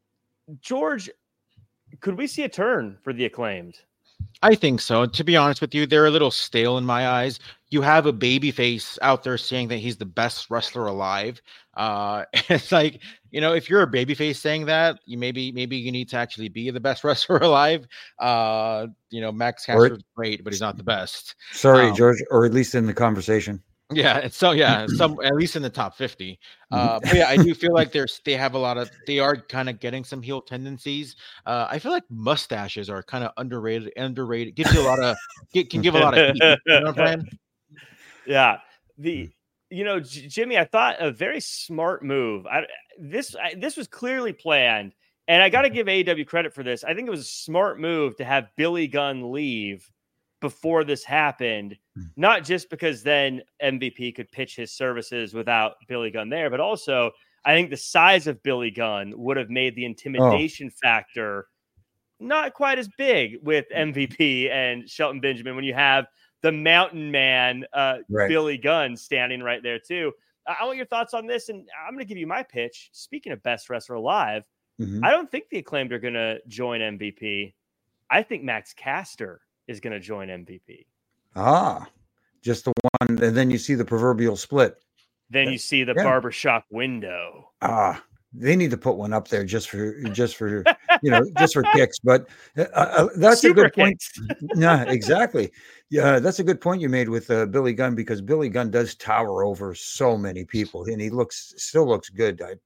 George, could we see a turn for the Acclaimed? I think so. To be honest with you, they're a little stale in my eyes. You have a babyface out there saying that he's the best wrestler alive. Uh, it's like, you know, if you're a babyface saying that, you maybe maybe you need to actually be the best wrestler alive. Uh, you know, Max Caster's great, but he's not the best. Sorry, um, George, or at least in the conversation. Yeah, and so yeah, some at least in the top fifty. Uh, but yeah, I do feel like there's they have a lot of they are kind of getting some heel tendencies. Uh, I feel like mustaches are kind of underrated. Underrated gives you a lot of can give a lot of heat. You know what I'm saying? Yeah, the you know J- Jimmy, I thought a very smart move. I this I, this was clearly planned, and I got to give A E W credit for this. I think it was a smart move to have Billy Gunn leave before this happened, not just because then M V P could pitch his services without Billy Gunn there, but also I think the size of Billy Gunn would have made the intimidation oh. factor not quite as big with M V P and Shelton Benjamin when you have the mountain man, uh, right. Billy Gunn standing right there too. I want your thoughts on this, and I'm going to give you my pitch. Speaking of best wrestler alive, mm-hmm. I don't think the Acclaimed are going to join M V P. I think Max Caster is going to join M V P. Ah, just the one. And then you see the proverbial split. Then you see the yeah. barbershop window. Ah, they need to put one up there just for, just for, you know, just for kicks. But uh, uh, that's Super a good point. Yeah, exactly. Yeah, that's a good point you made with uh, Billy Gunn, because Billy Gunn does tower over so many people, and he looks still looks good. I,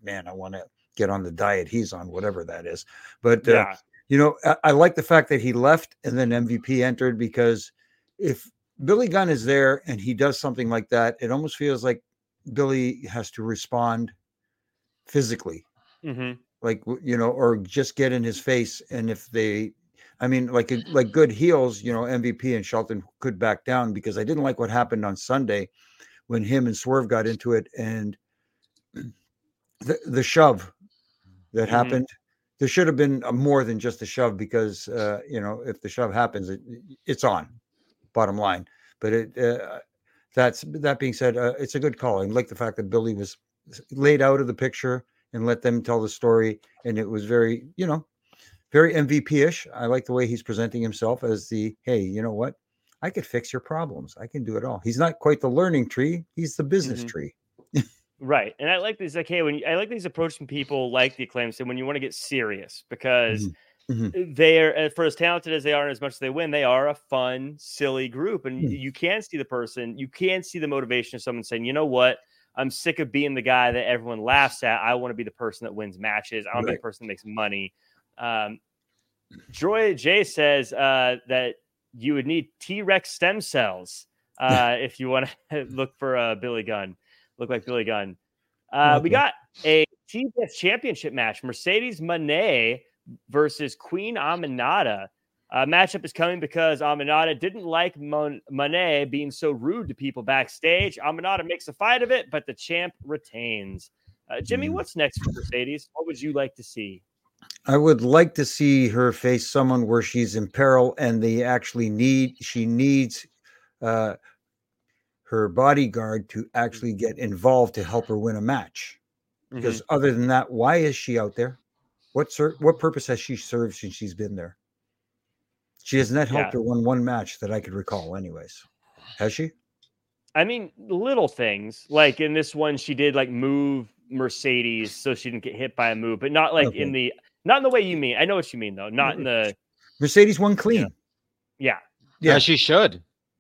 man, I want to get on the diet he's on, whatever that is. But, uh, Yeah. you know, I, I like the fact that he left and then M V P entered, because if Billy Gunn is there and he does something like that, it almost feels like Billy has to respond physically, Mm-hmm. like, you know, or just get in his face. And if they, I mean, like, like good heels, you know, M V P and Shelton could back down, because I didn't like what happened on Sunday when him and Swerve got into it, and the, the shove that Mm-hmm. happened. There should have been a more than just a shove, because, uh, you know, if the shove happens, it, it's on, bottom line. But it, uh, that's, that being said, uh, it's a good call. I like the fact that Billy was laid out of the picture and let them tell the story. And it was very, you know, very M V P-ish. I like the way he's presenting himself as the, hey, you know what? I could fix your problems. I can do it all. He's not quite the learning tree. He's the business Mm-hmm. tree. Right. And I like this. Like, hey, when you, I like these approaching people like the Acclaimed, so when you want to get serious, because Mm-hmm. they are, for as talented as they are and as much as they win, they are a fun, silly group. And Mm-hmm. you can see the person, you can see the motivation of someone saying, you know what? I'm sick of being the guy that everyone laughs at. I want to be the person that wins matches. I want to Right. be the person that makes money. Um, Joy J says uh, that you would need T-Rex stem cells uh, if you want to look for a Billy Gunn. Look like Billy Gunn. Uh, Okay. We got a T B S championship match. Mercedes Moné versus Queen Aminata. Uh, matchup is coming because Aminata didn't like Mon- Moné being so rude to people backstage. Aminata makes a fight of it, but the champ retains. Uh, Jimmy, Mm. what's next for Mercedes? What would you like to see? I would like to see her face someone where she's in peril and they actually need, she needs uh, her bodyguard to actually get involved to help her win a match. Because Mm-hmm. other than that, why is she out there? What ser- what purpose has she served since she's been there? She has not helped Yeah. her win one match that I could recall anyways. Has she? I mean, little things like in this one, she did like move Mercedes so she didn't get hit by a move, but not like Okay. in the, not in the way you mean. I know what you mean though. Not in the, Mercedes won clean. yeah. Yeah, she should.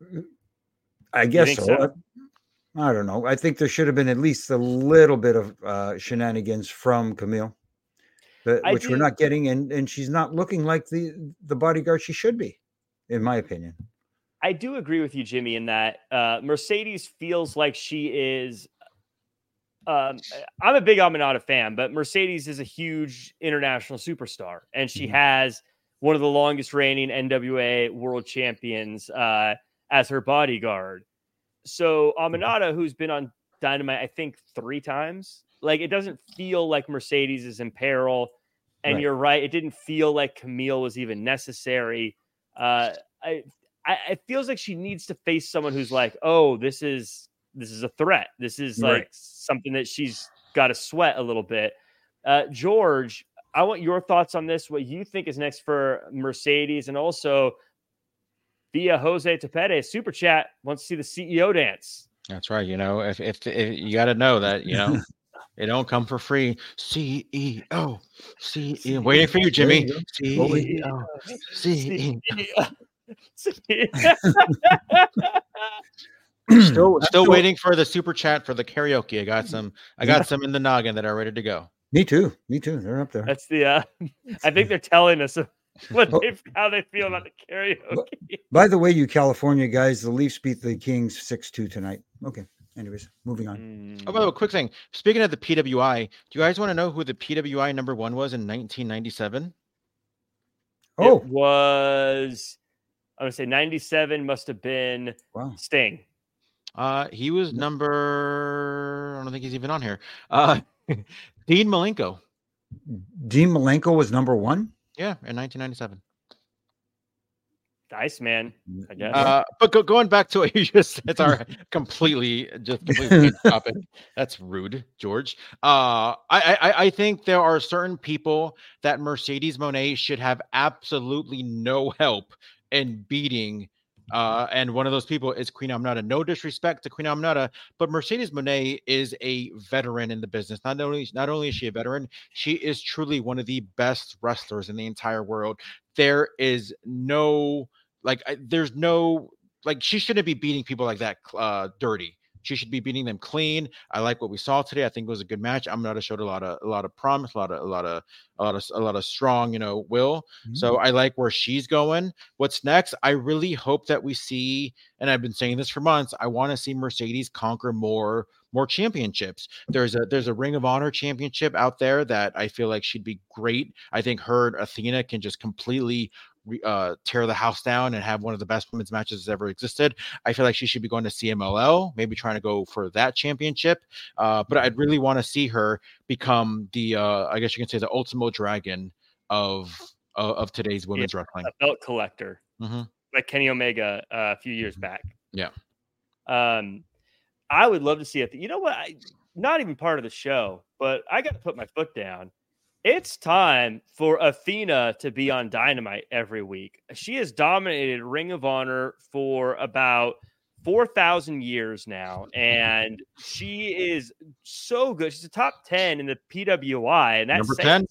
I guess think so. so? I, I don't know. I think there should have been at least a little bit of uh, shenanigans from Camille, but I which we're do- not getting, and and she's not looking like the the bodyguard she should be, in my opinion. I do agree with you, Jimmy, in that uh, Mercedes feels like she is. Um, I'm a big Aminata fan, but Mercedes is a huge international superstar, and she Mhm. has one of the longest reigning N W A world champions uh, as her bodyguard. So Aminata, who's been on Dynamite, I think three times, like it doesn't feel like Mercedes is in peril. And Right. you're right, it didn't feel like Camille was even necessary. Uh, I, I, it feels like she needs to face someone who's like, oh, this is this is a threat. This is like Right. something that she's got to sweat a little bit. Uh, George, I want your thoughts on this. What you think is next for Mercedes, and also via Jose Tepede super chat wants to see the C E O dance. That's right. You know, if if, if you got to know that, you know, it don't come for free. C E O, C E O, waiting for you, Jimmy. C E O, C E O. Still, still waiting for the super chat for the karaoke. I got some. I got some in the noggin that are ready to go. Me too. Me too. They're up there. That's the. Uh, I think they're telling us what Oh. they, how they feel about the karaoke. By the way, you California guys, the Leafs beat the Kings six two tonight. Okay. Anyways, moving on. Oh, by the way, quick thing. Speaking of the P W I, do you guys want to know who the P W I number one was in nineteen ninety-seven? Oh, It was. I would say ninety-seven must have been wow. Sting. Uh, he was number. I don't think he's even on here. Uh, Dean Malenko. Dean Malenko was number one. Yeah, in nineteen ninety-seven. Nice, man. I guess. Uh, but go, going back to what you just said, our completely just completely topic. That's rude, George. Uh, I, I I think there are certain people that Mercedes Moné should have absolutely no help in beating. Uh, and one of those people is Queen Aminata. No disrespect to Queen Aminata, but Mercedes Moné is a veteran in the business. Not only not only is she a veteran, she is truly one of the best wrestlers in the entire world. There is no like, I, there's no like, she shouldn't be beating people like that uh, dirty. She should be beating them clean. I like what we saw today. I think it was a good match. Aminata showed a lot of a lot of promise, a lot of a lot of a lot of a lot of strong, you know, will. Mm-hmm. So I like where she's going. What's next? I really hope that we see, and I've been saying this for months, I want to see Mercedes conquer more more championships. There's a there's a Ring of Honor championship out there that I feel like she'd be great. I think her and Athena can just completely uh, tear the house down and have one of the best women's matches that's ever existed. I feel like she should be going to C M L L, maybe trying to go for that championship. Uh, but I'd really want to see her become the, uh, I guess you can say, the ultimate dragon of of, of today's women's yeah, wrestling. A belt collector, mm-hmm. like Kenny Omega uh, a few years mm-hmm. back. Yeah. Um, I would love to see it. You know what? I, not even part of the show, but I got to put my foot down. It's time for Athena to be on Dynamite every week. She has dominated Ring of Honor for about four thousand years now, and she is so good. She's a top ten in the P W I, and that's number ten.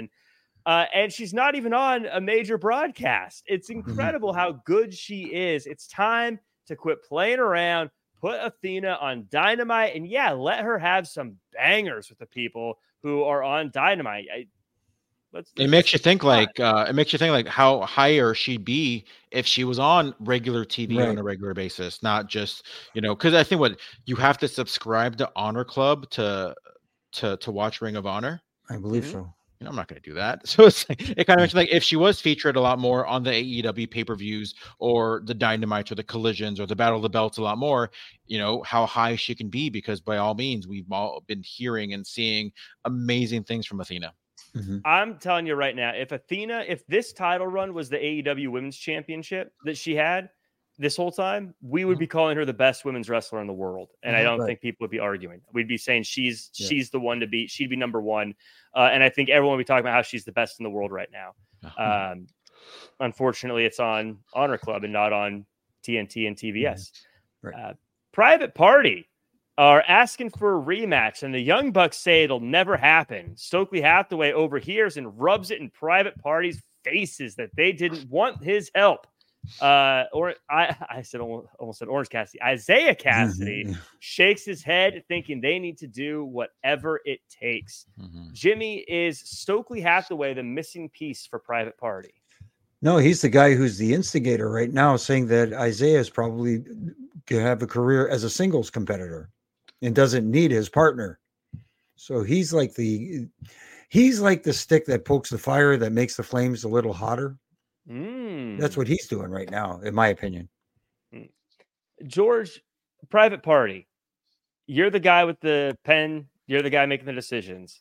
Uh, and she's not even on a major broadcast. It's incredible mm-hmm. how good she is. It's time to quit playing around. Put Athena on Dynamite, and yeah, let her have some bangers with the people who are on Dynamite. I, let's, let's it makes you think like uh, it makes you think like how higher she'd be if she was on regular T V right. on a regular basis, not just, you know, because I think what you have to subscribe to Honor Club to to to watch Ring of Honor. I believe mm-hmm. so. You know, I'm not going to do that. So it's like, it kind of makes like if she was featured a lot more on the A E W pay-per-views or the Dynamites or the Collisions or the Battle of the Belts a lot more, you know, how high she can be, because by all means, we've all been hearing and seeing amazing things from Athena. Mm-hmm. I'm telling you right now, if Athena, if this title run was the A E W Women's Championship that she had this whole time, we would be calling her the best women's wrestler in the world. And mm-hmm. I don't right. think people would be arguing. We'd be saying she's yeah. she's the one to beat. She'd be number one. Uh, and I think everyone would be talking about how she's the best in the world right now. Uh-huh. Um, unfortunately, it's on Honor Club and not on T N T and T B S. Mm-hmm. Right. Uh, Private Party are asking for a rematch, and the Young Bucks say it'll never happen. Stokely Hathaway overhears and rubs it in Private Party's faces that they didn't want his help. Uh, or I, I said almost, almost said Orange Cassidy. Isaiah Cassidy mm-hmm. shakes his head, thinking they need to do whatever it takes. Mm-hmm. Jimmy, is Stokely Hathaway the missing piece for Private Party? No, he's the guy who's the instigator right now, saying that Isaiah is probably going to have a career as a singles competitor and doesn't need his partner. So he's like the he's like the stick that pokes the fire that makes the flames a little hotter. Mm. That's what he's doing right now, in my opinion. George, Private Party, you're the guy with the pen. You're the guy making the decisions.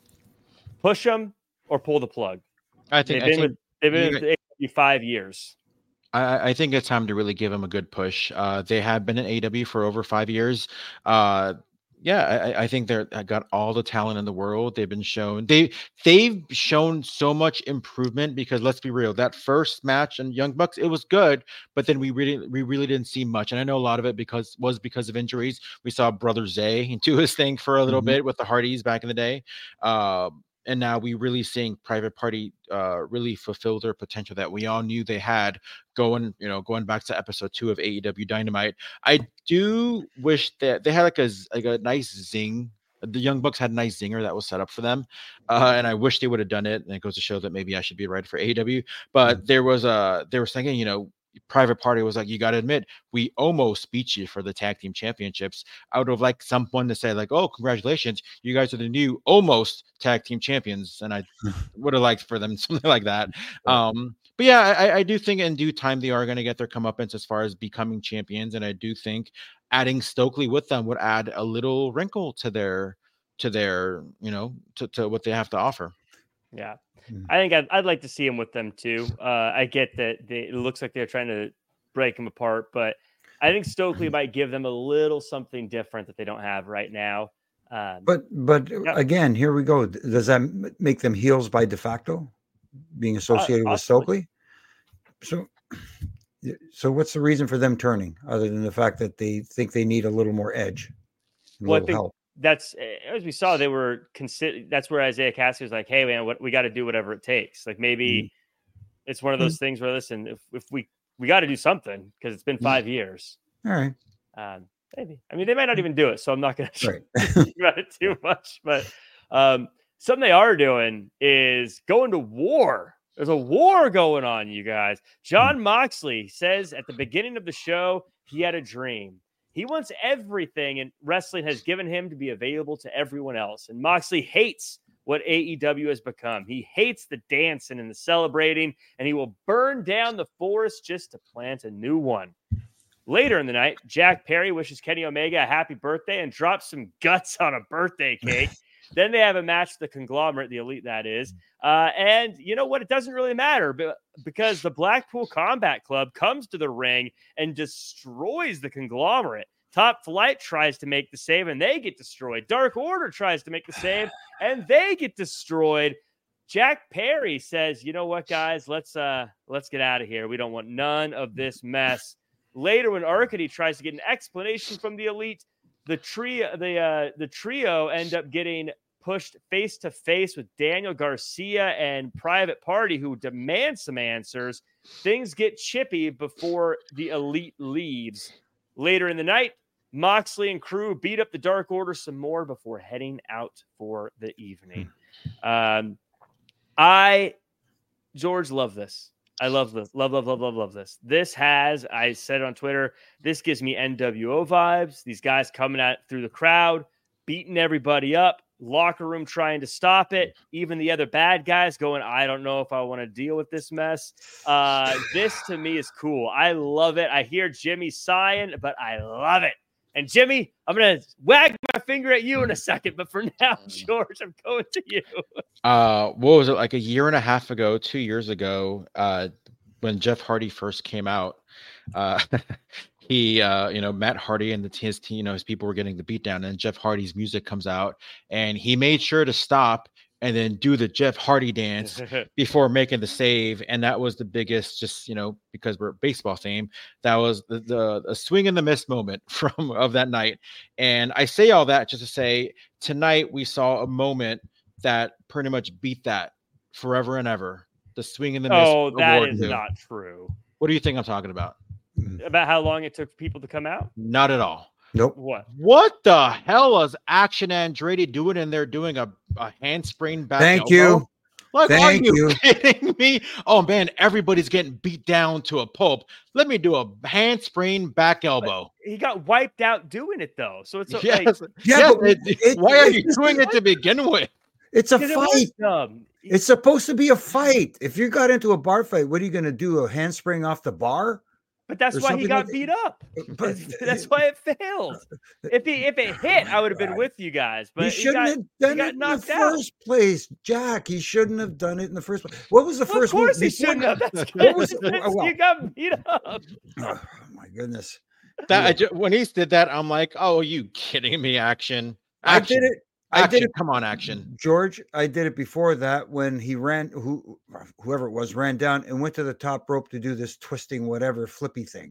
Push them or pull the plug. I think they've been I think, with they've been with A E W five years. I, I think it's time to really give them a good push. Uh, they have been in A E W for over five years. Uh, Yeah, I, I think they're I got all the talent in the world. They've been shown they they've shown so much improvement, because let's be real, that first match in Young Bucks, it was good, but then we really we really didn't see much. And I know a lot of it because was because of injuries. We saw Brother Zay do his thing for a little mm-hmm. bit with the Hardys back in the day. Uh, and now we really seeing Private Party uh, really fulfill their potential that we all knew they had going, you know, going back to episode two of A E W Dynamite. I do wish that they had like a, like a nice zing. The Young Bucks had a nice zinger that was set up for them. Uh, and I wish they would have done it. And it goes to show that maybe I should be right for A E W, but mm-hmm. there was a, they were thinking, you know, Private Party was like, you got to admit, we almost beat you for the tag team championships. I would have liked someone to say like, oh, congratulations, you guys are the new almost tag team champions. And I would have liked for them something like that. Um, but yeah, I, I do think in due time, they are going to get their comeuppance as far as becoming champions. And I do think adding Stokely with them would add a little wrinkle to their, to their, you know, to, to what they have to offer. Yeah. I think I'd, I'd like to see him with them too. Uh, I get that they, it looks like they're trying to break them apart, but I think Stokely might give them a little something different that they don't have right now. Um, but but yeah. again, here we go. Does that make them heels by de facto, being associated uh, with Stokely? So, so what's the reason for them turning, other than the fact that they think they need a little more edge, a well, little help? That's, as we saw, they were consider. That's where Isaiah Cassidy was like, "Hey, man, what we got to do whatever it takes." Like maybe mm-hmm. it's one of those mm-hmm. things where, listen, if if we we got to do something because it's been five mm-hmm. years. All right. Um, Maybe. I mean, they might not even do it, so I'm not going to Right. think about it too much. But um, something they are doing is going to war. There's a war going on, you guys. John Moxley says at the beginning of the show he had a dream. He wants everything, and wrestling has given him to be available to everyone else. And Moxley hates what A E W has become. He hates the dancing and the celebrating, and he will burn down the forest just to plant a new one. Later in the night, Jack Perry wishes Kenny Omega a happy birthday and drops some guts on a birthday cake. Then they have a match, the Conglomerate, the Elite, that is. Uh, and you know what? It doesn't really matter but, because the Blackpool Combat Club comes to the ring and destroys the Conglomerate. Top Flight tries to make the save, and they get destroyed. Dark Order tries to make the save, and they get destroyed. Jack Perry says, you know what, guys? Let's uh, let's get out of here. We don't want none of this mess. Later, when Arcady tries to get an explanation from the Elite, the trio, the uh, the trio end up getting pushed face to face with Daniel Garcia and Private Party, who demand some answers. Things get chippy before the Elite leaves. Later in the night, Moxley and crew beat up the Dark Order some more before heading out for the evening. Um, I, George, love this. I love this. Love, love, love, love, love this. This has, I said it on Twitter, this gives me N W O vibes. These guys coming out through the crowd, beating everybody up, locker room trying to stop it. Even the other bad guys going, I don't know if I want to deal with this mess. Uh, this to me is cool. I love it. I hear Jimmy sighing, but I love it. And Jimmy, I'm going to wag my finger at you in a second. But for now, George, I'm going to you. Uh, what was it, like a year and a half ago, two years ago, uh, when Jeff Hardy first came out, uh, he, uh, you know, Matt Hardy and the, his team, you know, his people were getting the beat down, and Jeff Hardy's music comes out, and he made sure to stop and then do the Jeff Hardy dance before making the save. And that was the biggest, just, you know, because we're baseball theme, that was the, the, the swing and the miss moment from of that night. And I say all that just to say, tonight we saw a moment that pretty much beat that forever and ever. The swing and the miss. Oh, that is too. not true. What do you think I'm talking about? About how long it took people to come out? Not at all. Nope. What? What the hell was Action Andretti doing in there doing a, a handspring back? Thank elbow? you. Like, Thank are you, you kidding me? Oh man, everybody's getting beat down to a pulp. Let me do a handspring back elbow. But he got wiped out doing it though, so it's yes. like, yeah. Yes, But it, it, why are it, you doing it to begin with? It's a it fight. dumb. It's supposed to be a fight. If you got into a bar fight, what are you going to do? A handspring off the bar? But that's Or why he something got like- beat up. But That's why it failed. If he if it hit, I would have been with you guys. But he he shouldn't got, have done got it in the knocked out. first place, Jack. He shouldn't have done it in the first place. What was the Well, of first course move? he Before- shouldn't have. That's What was it? that's- Oh, well. You got beat up. Oh, my goodness. That I ju- when he did that, I'm like, oh, are you kidding me? Action. I Action. did it. I Action. did it. Come on, Action. George, I did it before that when he ran, who whoever it was, ran down and went to the top rope to do this twisting whatever flippy thing.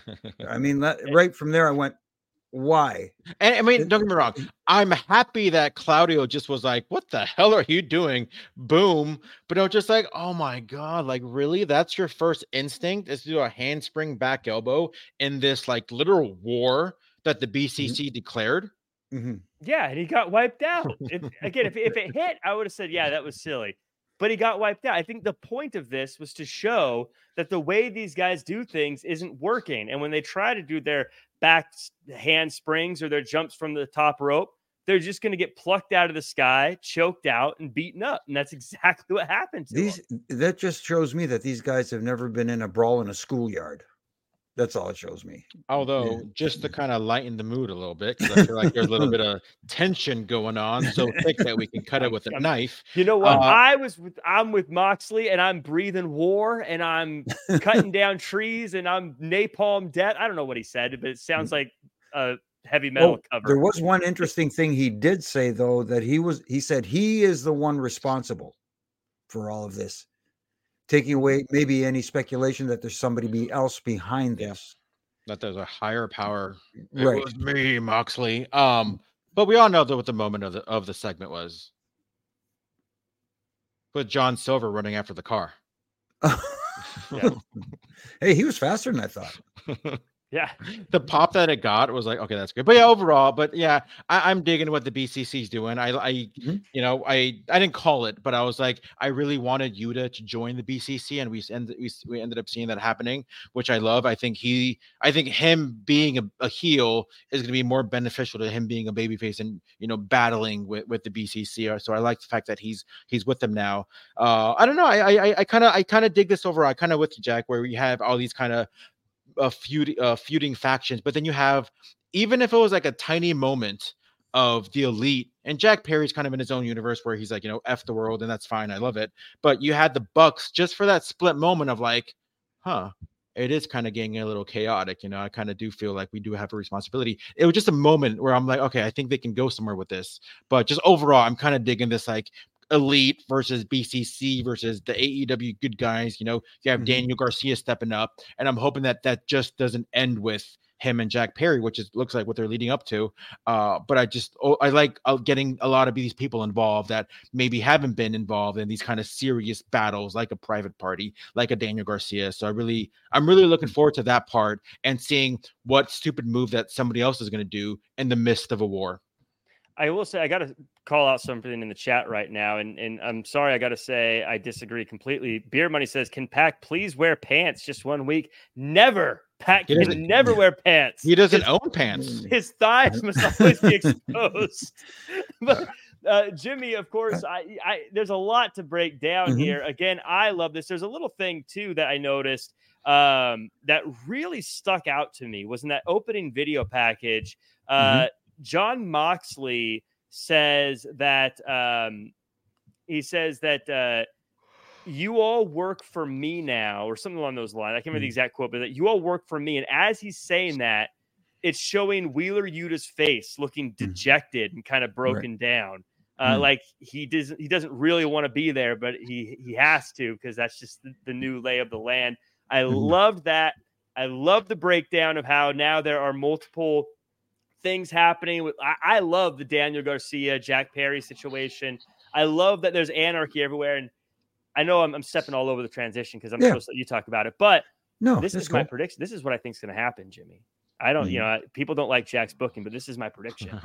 I mean, that, right from there, I went, why? And I mean, don't get me wrong. I'm happy that Claudio just was like, what the hell are you doing? Boom. But I'm just like, oh my God, like really? That's your first instinct is to do a handspring back elbow in this like literal war that the B C C mm-hmm. declared? Mm-hmm. Yeah, and he got wiped out. If, again, if, if it hit, I would have said, yeah, that was silly. But he got wiped out. I think the point of this was to show that the way these guys do things isn't working. And when they try to do their back handsprings or their jumps from the top rope, they're just going to get plucked out of the sky, choked out, and beaten up. And that's exactly what happened to these. them. That just shows me that these guys have never been in a brawl in a schoolyard. That's all it shows me. Although, yeah. just to kind of lighten the mood a little bit, because I feel like there's a little bit of tension going on, so thick that we can cut it with a knife. You know what? Uh, I was with, I'm with Moxley, and I'm breathing war, and I'm cutting down trees, and I'm napalm death. I don't know what he said, but it sounds like a heavy metal oh, cover. There was one interesting thing he did say, though, that he was. He said he is the one responsible for all of this. Taking away maybe any speculation that there's somebody else behind this. That there's a higher power. It right. was me, Moxley. Um, but we all know that what the moment of the of the segment was. With John Silver running after the car. yeah. Hey, he was faster than I thought. Yeah. The pop that it got was like, okay, that's good. But yeah, overall, but yeah, I, I'm digging what the B C C is doing. I, I, Mhm. you know, I, I didn't call it, but I was like, I really wanted Yuta to join the B C C, and we ended, we, we ended up seeing that happening, which I love. I think he, I think him being a, a heel is going to be more beneficial to him being a babyface and, you know, battling with, with the B C C. So I like the fact that he's, he's with them now. Uh, I don't know. I, I, I kind of, I kind of dig this overall. I kind of with you, Jack, where we have all these kind of uh, feud, uh, feuding factions, but then you have, even if it was like a tiny moment of the Elite, and Jack Perry's kind of in his own universe where he's like, you know, F the world, and that's fine. I love it. But you had the Bucks just for that split moment of like, huh, it is kind of getting a little chaotic. You know, I kind of do feel like we do have a responsibility. It was just a moment where I'm like, okay, I think they can go somewhere with this. But just overall, I'm kind of digging this like Elite versus B C C versus the A E W good guys. You know, you have mm-hmm. Daniel Garcia stepping up, and I'm hoping that that just doesn't end with him and Jack Perry, which is looks like what they're leading up to. Uh, but I just oh, I like uh, getting a lot of these people involved that maybe haven't been involved in these kind of serious battles, like a Private Party, like a Daniel Garcia. So I really, I'm really looking forward to that part and seeing what stupid move that somebody else is going to do in the midst of a war. I will say I got to call out something in the chat right now, and and I'm sorry, I got to say I disagree completely. Beer Money says, "Can Pac please wear pants just one week?" Never. Pac can never wear pants. He doesn't his, own pants. His thighs must always be exposed. But uh, Jimmy, of course, I, I there's a lot to break down mm-hmm. here. Again, I love this. There's a little thing too that I noticed um, that really stuck out to me was in that opening video package. Uh, mm-hmm. Jon Moxley says that um, he says that uh, you all work for me now, or something along those lines. I can't remember the exact quote, but that you all work for me. And as he's saying that, it's showing Wheeler Yuta's face looking dejected and kind of broken right. down. Uh, mm. Like he doesn't he doesn't really want to be there, but he he has to because that's just the, the new lay of the land. I mm. loved that. I love the breakdown of how now there are multiple things happening with I, I love the Daniel Garcia, Jack Perry situation. I love that there's anarchy everywhere. And I know I'm, I'm stepping all over the transition because I'm yeah. supposed to let you talk about it, but no, this is cool. my prediction. This is what I think is going to happen, Jimmy. I don't, mm-hmm. you know, people don't like Jack's booking, but this is my prediction.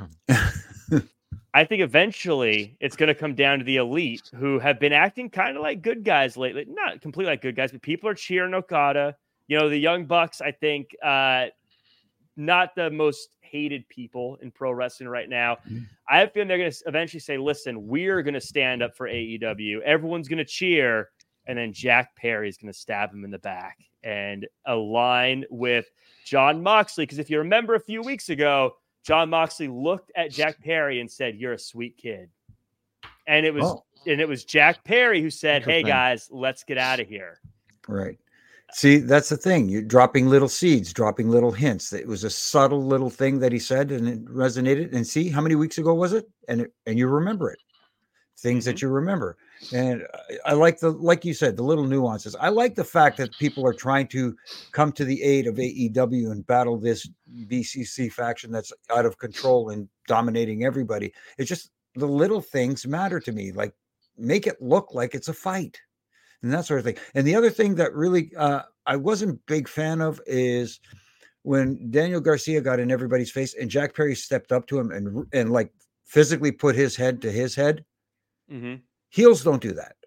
I think eventually it's going to come down to the Elite who have been acting kind of like good guys lately. Not completely like good guys, but people are cheering Okada. You know, the Young Bucks, I think, uh, not the most hated people in pro wrestling right now. Mm-hmm. I have a feeling they're going to eventually say, listen, we're going to stand up for A E W. Everyone's going to cheer. And then Jack Perry is going to stab him in the back and align with Jon Moxley. Because if you remember a few weeks ago, Jon Moxley looked at Jack Perry and said, "You're a sweet kid." And it was, oh. and it was Jack Perry who said, "Hey guys, let's get out of here." Right. See, that's the thing. You're dropping little seeds, dropping little hints. It was a subtle little thing that he said, and it resonated. And see, how many weeks ago was it? And it, and you remember it. Things mm-hmm. that you remember. And I, I like the, like you said, the little nuances. I like the fact that people are trying to come to the aid of A E W and battle this B C C faction that's out of control and dominating everybody. It's just the little things matter to me. Like, make it look like it's a fight. And that sort of thing. And the other thing that really uh, I wasn't a big fan of is when Daniel Garcia got in everybody's face and Jack Perry stepped up to him and and like physically put his head to his head. Mm-hmm. Heels don't do that.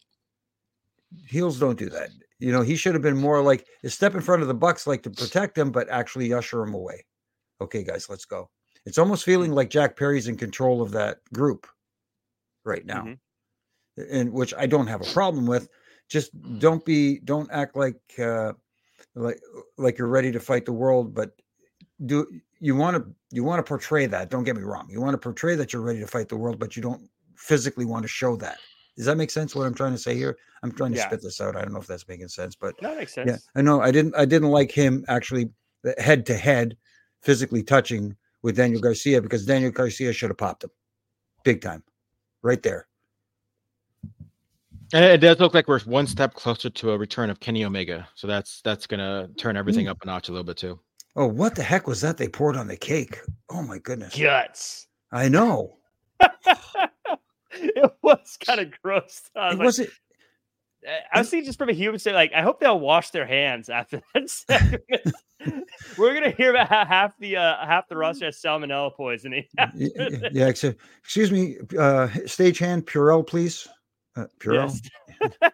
Heels don't do that. You know, he should have been more like step in front of the Bucks, like to protect them, but actually usher them away. Okay, guys, let's go. It's almost feeling like Jack Perry's in control of that group right now. Mm-hmm. And which I don't have a problem with. Just don't be, don't act like, uh, like, like you're ready to fight the world, but do you want to, you want to portray that. Don't get me wrong. You want to portray that you're ready to fight the world, but you don't physically want to show that. Does that make sense? What I'm trying to say here? I'm trying to yeah. spit this out. I don't know if that's making sense, but that makes sense. Yeah, I know. I didn't, I didn't like him actually head to head physically touching with Daniel Garcia because Daniel Garcia should have popped him big time right there. And it does look like we're one step closer to a return of Kenny Omega. So that's that's going to turn everything mm. up a notch a little bit too. Oh, what the heck was that they poured on the cake? Oh, my goodness. Guts. I know. It was kind of gross. I was it like, wasn't. I was thinking just from a human standpoint, like I hope they'll wash their hands after that segment. We're gonna hear about how half the uh, half the roster has salmonella poisoning. Yeah, yeah, except, excuse me, uh, stagehand Purell, please. Uh, Purell. Yes.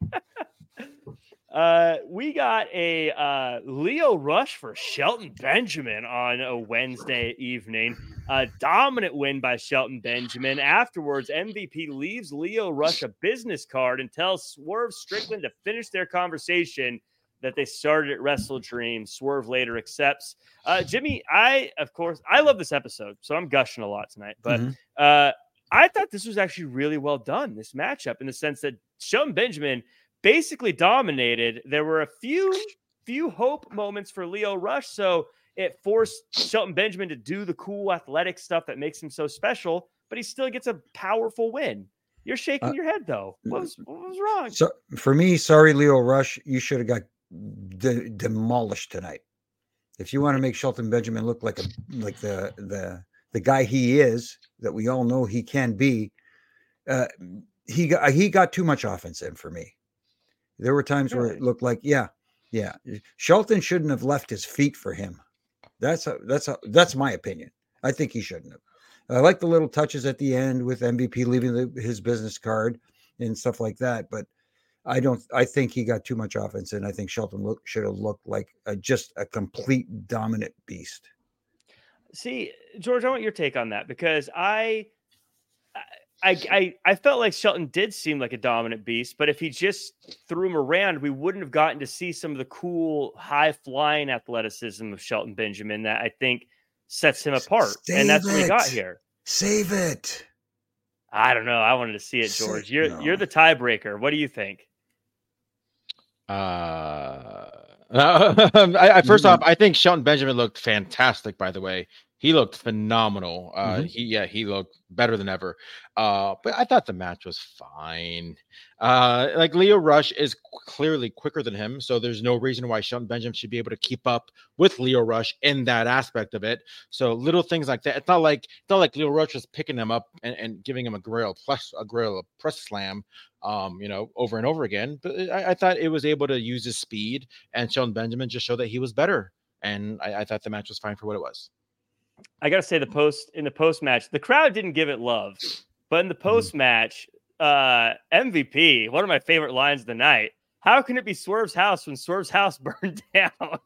uh, we got a uh, Lio Rush for Shelton Benjamin on a Wednesday evening. A dominant win by Shelton Benjamin. Afterwards, M V P leaves Lio Rush a business card and tells Swerve Strickland to finish their conversation that they started at Wrestle Dream. Swerve later accepts. Uh, Jimmy, I, of course, I love this episode, so I'm gushing a lot tonight. But mm-hmm. uh, I thought this was actually really well done, this matchup, in the sense that Shelton Benjamin basically dominated. There were a few, few hope moments for Lio Rush, so it forced Shelton Benjamin to do the cool athletic stuff that makes him so special, but he still gets a powerful win. You're shaking uh, your head, though. What was, what was wrong? So for me, sorry, Lio Rush, you should have got de- demolished tonight. If you want to make Shelton Benjamin look like a like the the the guy he is, that we all know he can be, uh, he got he got too much offense in for me. There were times really? where it looked like, yeah, yeah, Shelton shouldn't have left his feet for him. That's a, that's a, that's my opinion. I think he shouldn't have. I like the little touches at the end with M V P leaving the, his business card and stuff like that, but I don't. I think he got too much offense, and I think Shelton look, should have looked like a, just a complete dominant beast. See, George, I want your take on that, because I, I, I, I felt like Shelton did seem like a dominant beast, but if he just threw him around, we wouldn't have gotten to see some of the cool, high-flying athleticism of Shelton Benjamin that I think sets him apart. Save and that's it. what we got here. Save it. I don't know. I wanted to see it, George. You're no. you're the tiebreaker. What do you think? Uh, I, I, first mm-hmm. off, I think Shelton Benjamin looked fantastic, by the way. He looked phenomenal. Uh, mm-hmm. He, yeah, he looked better than ever. Uh, but I thought the match was fine. Uh, like Lio Rush is clearly quicker than him, so there's no reason why Shelton Benjamin should be able to keep up with Lio Rush in that aspect of it. So little things like that. It's not like it's not like Lio Rush was picking him up and, and giving him a grill plus a grill a press slam, um, you know, over and over again. But I, I thought it was able to use his speed, and Shelton Benjamin just showed that he was better. And I, I thought the match was fine for what it was. I gotta say, the post in the post match, the crowd didn't give it love, but in the post match, uh, M V P, one of my favorite lines of the night. How can it be Swerve's house when Swerve's house burned down?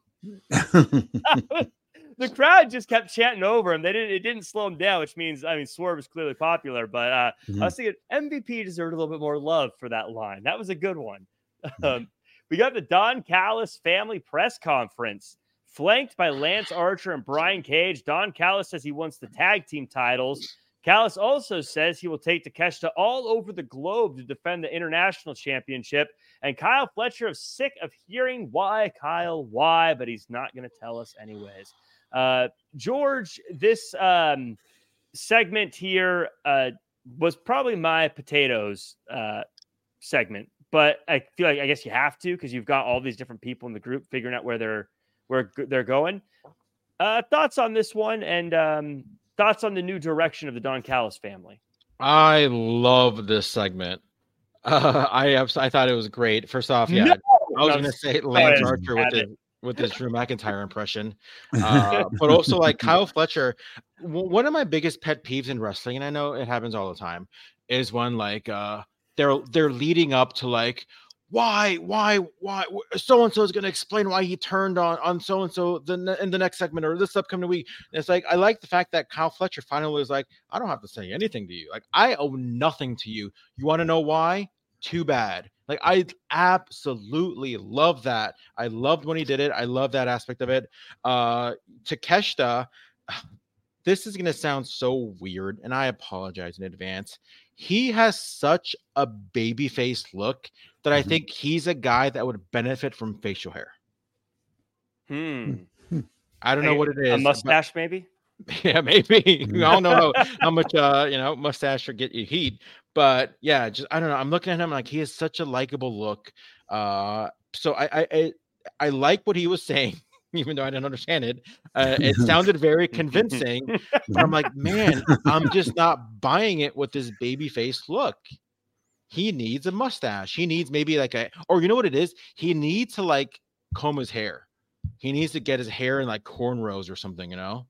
The crowd just kept chanting over him. They didn't. It didn't slow him down, which means I mean Swerve is clearly popular. But uh, mm-hmm. I was thinking M V P deserved a little bit more love for that line. That was a good one. Um, we got the Don Callis family press conference. Flanked by Lance Archer and Brian Cage, Don Callis says he wants the tag team titles. Callis also says he will take Takeshita all over the globe to defend the international championship. And Kyle Fletcher is sick of hearing why, Kyle, why, but he's not going to tell us anyways. Uh, George, this um, segment here uh, was probably my potatoes uh, segment, but I feel like I guess you have to, because you've got all these different people in the group figuring out where they're where they're going. Uh, thoughts on this one, and um, thoughts on the new direction of the Don Callis family? I love this segment. Uh, I have, I thought it was great. First off, yeah, no! I was no, going to say Lance no, Archer with his, with his Drew McIntyre impression, uh, but also like Kyle Fletcher. W- one of my biggest pet peeves in wrestling, and I know it happens all the time, is when like uh, they're they're leading up to like. Why, why, why? So and so is going to explain why he turned on on so and so the in the next segment or this upcoming week. And it's like I like the fact that Kyle Fletcher finally was like, I don't have to say anything to you. Like I owe nothing to you. You want to know why? Too bad. Like I absolutely love that. I loved when he did it. I love that aspect of it. Uh, Takeshita, this is going to sound so weird, and I apologize in advance. He has such a babyface look that I think he's a guy that would benefit from facial hair. Hmm. I don't know what it is. A mustache, but, maybe? Yeah, maybe. I don't know how, how much, uh, you know, mustache should get you heat. But yeah, just I don't know. I'm looking at him like he has such a likable look. Uh, so I, I, I, I like what he was saying. Even though I didn't understand it, uh, it sounded very convincing. I'm like, man, I'm just not buying it with this baby face look. he needs a mustache. He needs maybe like a, or you know what it is? He needs to like comb his hair. He needs to get his hair in like cornrows or something, you know?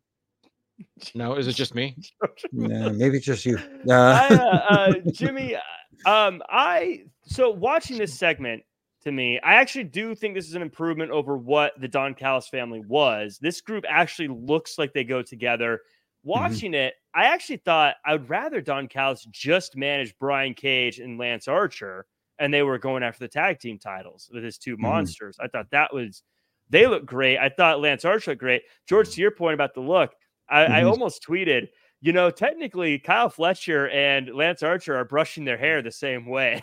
No, is it just me? Yeah, maybe it's just you. Uh, I, uh, uh, Jimmy, um, I so watching this segment to me, I actually do think this is an improvement over what the Don Callis family was. This group actually looks like they go together. Watching mm-hmm. it, I actually thought I would rather Don Callis just manage Brian Cage and Lance Archer, and they were going after the tag team titles with his two mm-hmm. monsters. I thought that was, they look great. I thought Lance Archer looked great. George, to your point about the look, I, mm-hmm. I almost tweeted, you know, technically Kyle Fletcher and Lance Archer are brushing their hair the same way.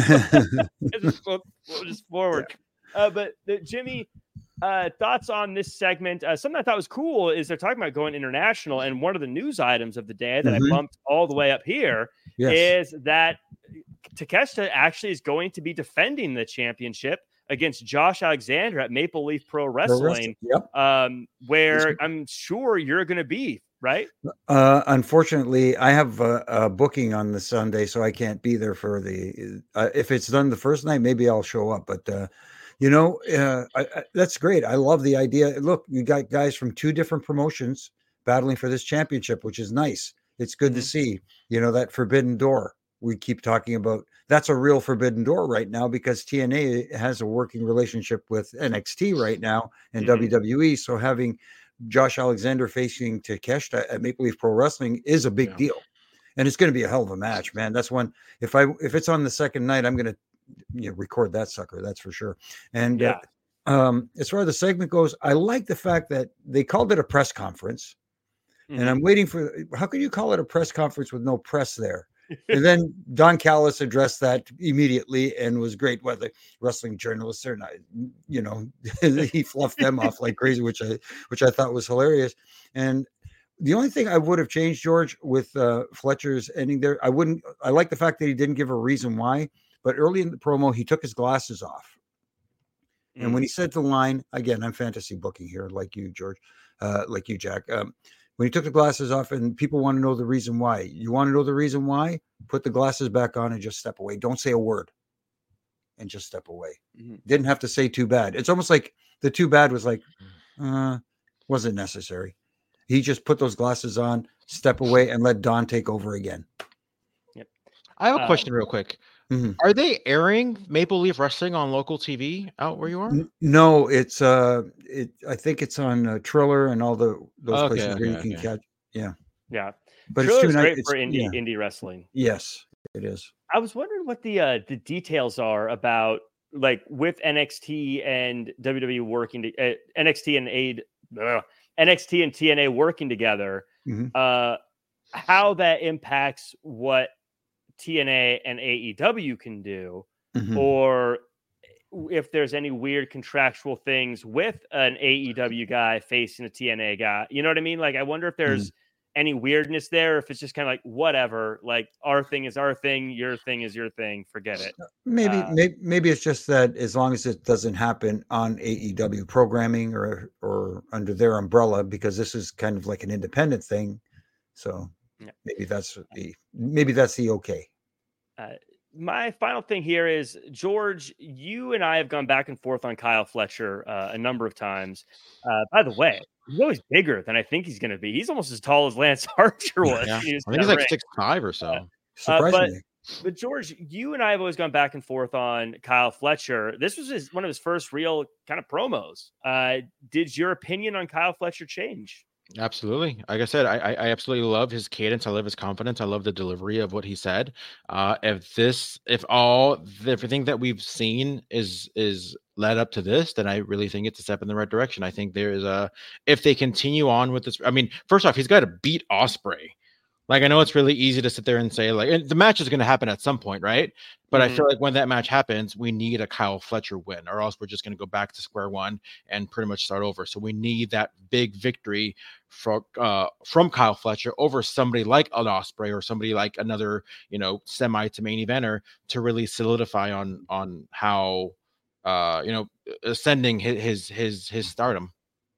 just, we'll, we'll just forward. Uh, but the, Jimmy, uh, thoughts on this segment? Uh, something I thought was cool is they're talking about going international. And one of the news items of the day that mm-hmm. I bumped all the way up here yes. is that Takeshita actually is going to be defending the championship against Josh Alexander at Maple Leaf Pro Wrestling, yep. um, where I'm sure you're going to be, right? Uh, unfortunately, I have a, a booking on the Sunday, so I can't be there for the, uh, if it's done the first night, maybe I'll show up. But, uh, you know, uh, I, I, that's great. I love the idea. Look, you got guys from two different promotions battling for this championship, which is nice. It's good mm-hmm. to see, you know, that forbidden door we keep talking about. That's a real forbidden door right now because T N A has a working relationship with N X T right now and mm-hmm. W W E. So having Josh Alexander facing Takeshita at Maple Leaf Pro Wrestling is a big yeah. deal. And it's going to be a hell of a match, man. That's one. If I, if it's on the second night, I'm going to you know, record that sucker. That's for sure. And yeah. uh, um, as far as the segment goes, I like the fact that they called it a press conference mm-hmm. and I'm waiting for, how can you call it a press conference with no press there? And then Don Callis addressed that immediately and was great. Whether wrestling journalists or not, you know, he fluffed them off like crazy, which I, which I thought was hilarious. And the only thing I would have changed, George, with uh, Fletcher's ending there, I wouldn't, I like the fact that he didn't give a reason why, but early in the promo, he took his glasses off. Mm. And when he said the line, again, I'm fantasy booking here, like you, George, uh, like you, Jack, um, when he took the glasses off and people want to know the reason why. You want to know the reason why? Put the glasses back on and just step away. Don't say a word and just step away. Mm-hmm. Didn't have to say too bad. It's almost like the too bad was like, uh, wasn't necessary. He just put those glasses on, step away, and let Don take over again. Yep. I have a question uh, real quick. Mm-hmm. Are they airing Maple Leaf Wrestling on local T V out where you are? No, it's uh, it. I think it's on uh, Triller and all the those okay, places okay, where you okay. can catch. Yeah, yeah. But Triller's it's too great nice. for indie yeah. indie wrestling. Yes, it is. I was wondering what the uh, the details are about, like with N X T and W W E working to uh, N X T and A uh, N X T and T N A working together. Mm-hmm. Uh, how that impacts what T N A and A E W can do, mm-hmm. or if there's any weird contractual things with an A E W guy facing a T N A guy. You know what I mean? Like, I wonder if there's mm-hmm. any weirdness there, if it's just kind of like, whatever, like our thing is our thing, your thing is your thing, forget it. Maybe, uh, maybe, maybe it's just that as long as it doesn't happen on A E W programming or, or under their umbrella, because this is kind of like an independent thing. So yeah. maybe that's the, maybe that's the okay. Uh, my final thing here is, George, you and I have gone back and forth on Kyle Fletcher uh, a number of times. Uh, by the way, he's always bigger than I think he's going to be. He's almost as tall as Lance Archer was. Yeah. I think he's like six five or so. Uh, Surprisingly. Uh, but, but George, you and I have always gone back and forth on Kyle Fletcher. This was his, one of his first real kind of promos. Uh, did your opinion on Kyle Fletcher change? Absolutely. Like I said, I, I absolutely love his cadence. I love his confidence. I love the delivery of what he said. Uh, if this, if all everything that we've seen is is led up to this, then I really think it's a step in the right direction. I think there is a, if they continue on with this, I mean, first off, he's got to beat Ospreay. Like, I know it's really easy to sit there and say, like, and the match is going to happen at some point, right? But mm-hmm. I feel like when that match happens, we need a Kyle Fletcher win, or else we're just going to go back to square one and pretty much start over. So we need that big victory from uh, from Kyle Fletcher over somebody like an Ospreay or somebody like another, you know, semi to main eventer to really solidify on on how, uh, you know, ascending his his his, his stardom.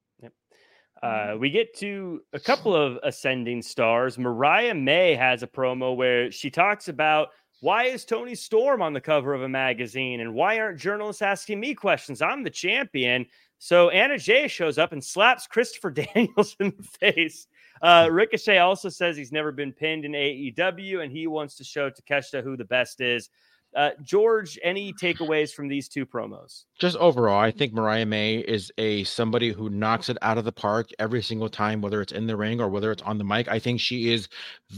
Uh, we get to a couple of ascending stars. Mariah May has a promo where she talks about Why is Tony Storm on the cover of a magazine? And why aren't journalists asking me questions? I'm the champion. So Anna Jay shows up and slaps Christopher Daniels in the face. Uh, Ricochet also says he's never been pinned in A E W, and he wants to show Takeshita who the best is. Uh, George, any takeaways from these two promos? Just overall, I think Mariah May is a somebody who knocks it out of the park every single time, whether it's in the ring or whether it's on the mic. I think she is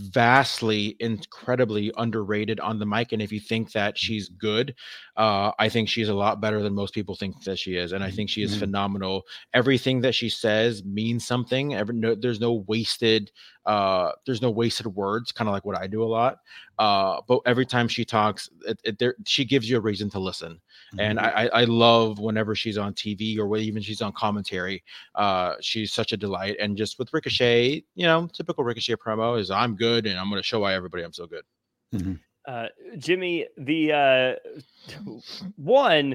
vastly, incredibly underrated on the mic. And if you think that she's good, uh, I think she's a lot better than most people think that she is. And I think she is mm-hmm. phenomenal. Everything that she says means something. Every, no, there's no wasted uh there's no wasted words, kind of like what I do a lot, uh but every time she talks it, it, there, she gives you a reason to listen. Mm-hmm. And I, I love whenever she's on T V or when even she's on commentary. Uh she's such a delight. And just with Ricochet, you know, typical Ricochet promo is I'm good and I'm going to show why everybody I'm so good. Mm-hmm. uh Jimmy, the uh one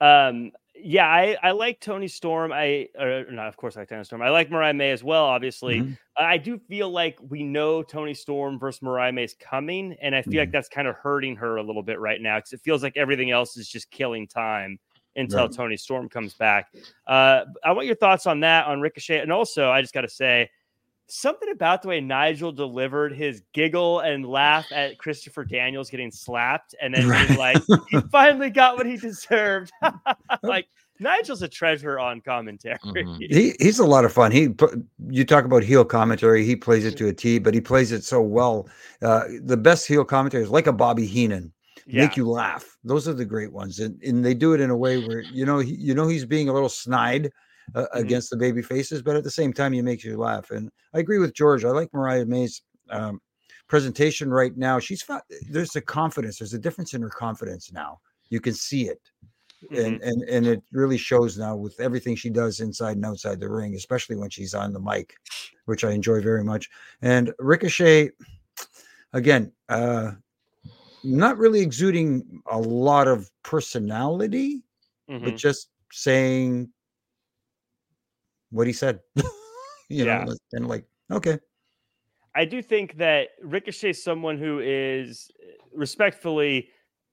um Yeah, I, I like Tony Storm. I or not, of course, I like Tony Storm. I like Mariah May as well, obviously. Mm-hmm. I do feel like we know Tony Storm versus Mariah May is coming, and I feel mm-hmm. like that's kind of hurting her a little bit right now because it feels like everything else is just killing time until right. Tony Storm comes back. Uh, I want your thoughts on that, on Ricochet. And also, I just got to say, something about the way Nigel delivered his giggle and laugh at Christopher Daniels getting slapped and then right. being like, he finally got what he deserved. Like, Nigel's a treasure on commentary. Mm-hmm. He he's a lot of fun. He you talk about heel commentary, he plays it to a T, but he plays it so well. Uh, the best heel commentary is like a Bobby Heenan. Yeah. Make you laugh. Those are the great ones. And, and they do it in a way where, you know, he, you know, he's being a little snide Uh, mm-hmm. against the baby faces, but at the same time, he makes you laugh. And I agree with George. I like Mariah May's um, presentation right now. She's found, there's a confidence. There's a difference in her confidence now. You can see it, mm-hmm. and and and it really shows now with everything she does inside and outside the ring, especially when she's on the mic, which I enjoy very much. And Ricochet, again, uh, not really exuding a lot of personality, mm-hmm. but just saying what he said. you yeah. know, and like, okay. I do think that Ricochet is someone who is respectfully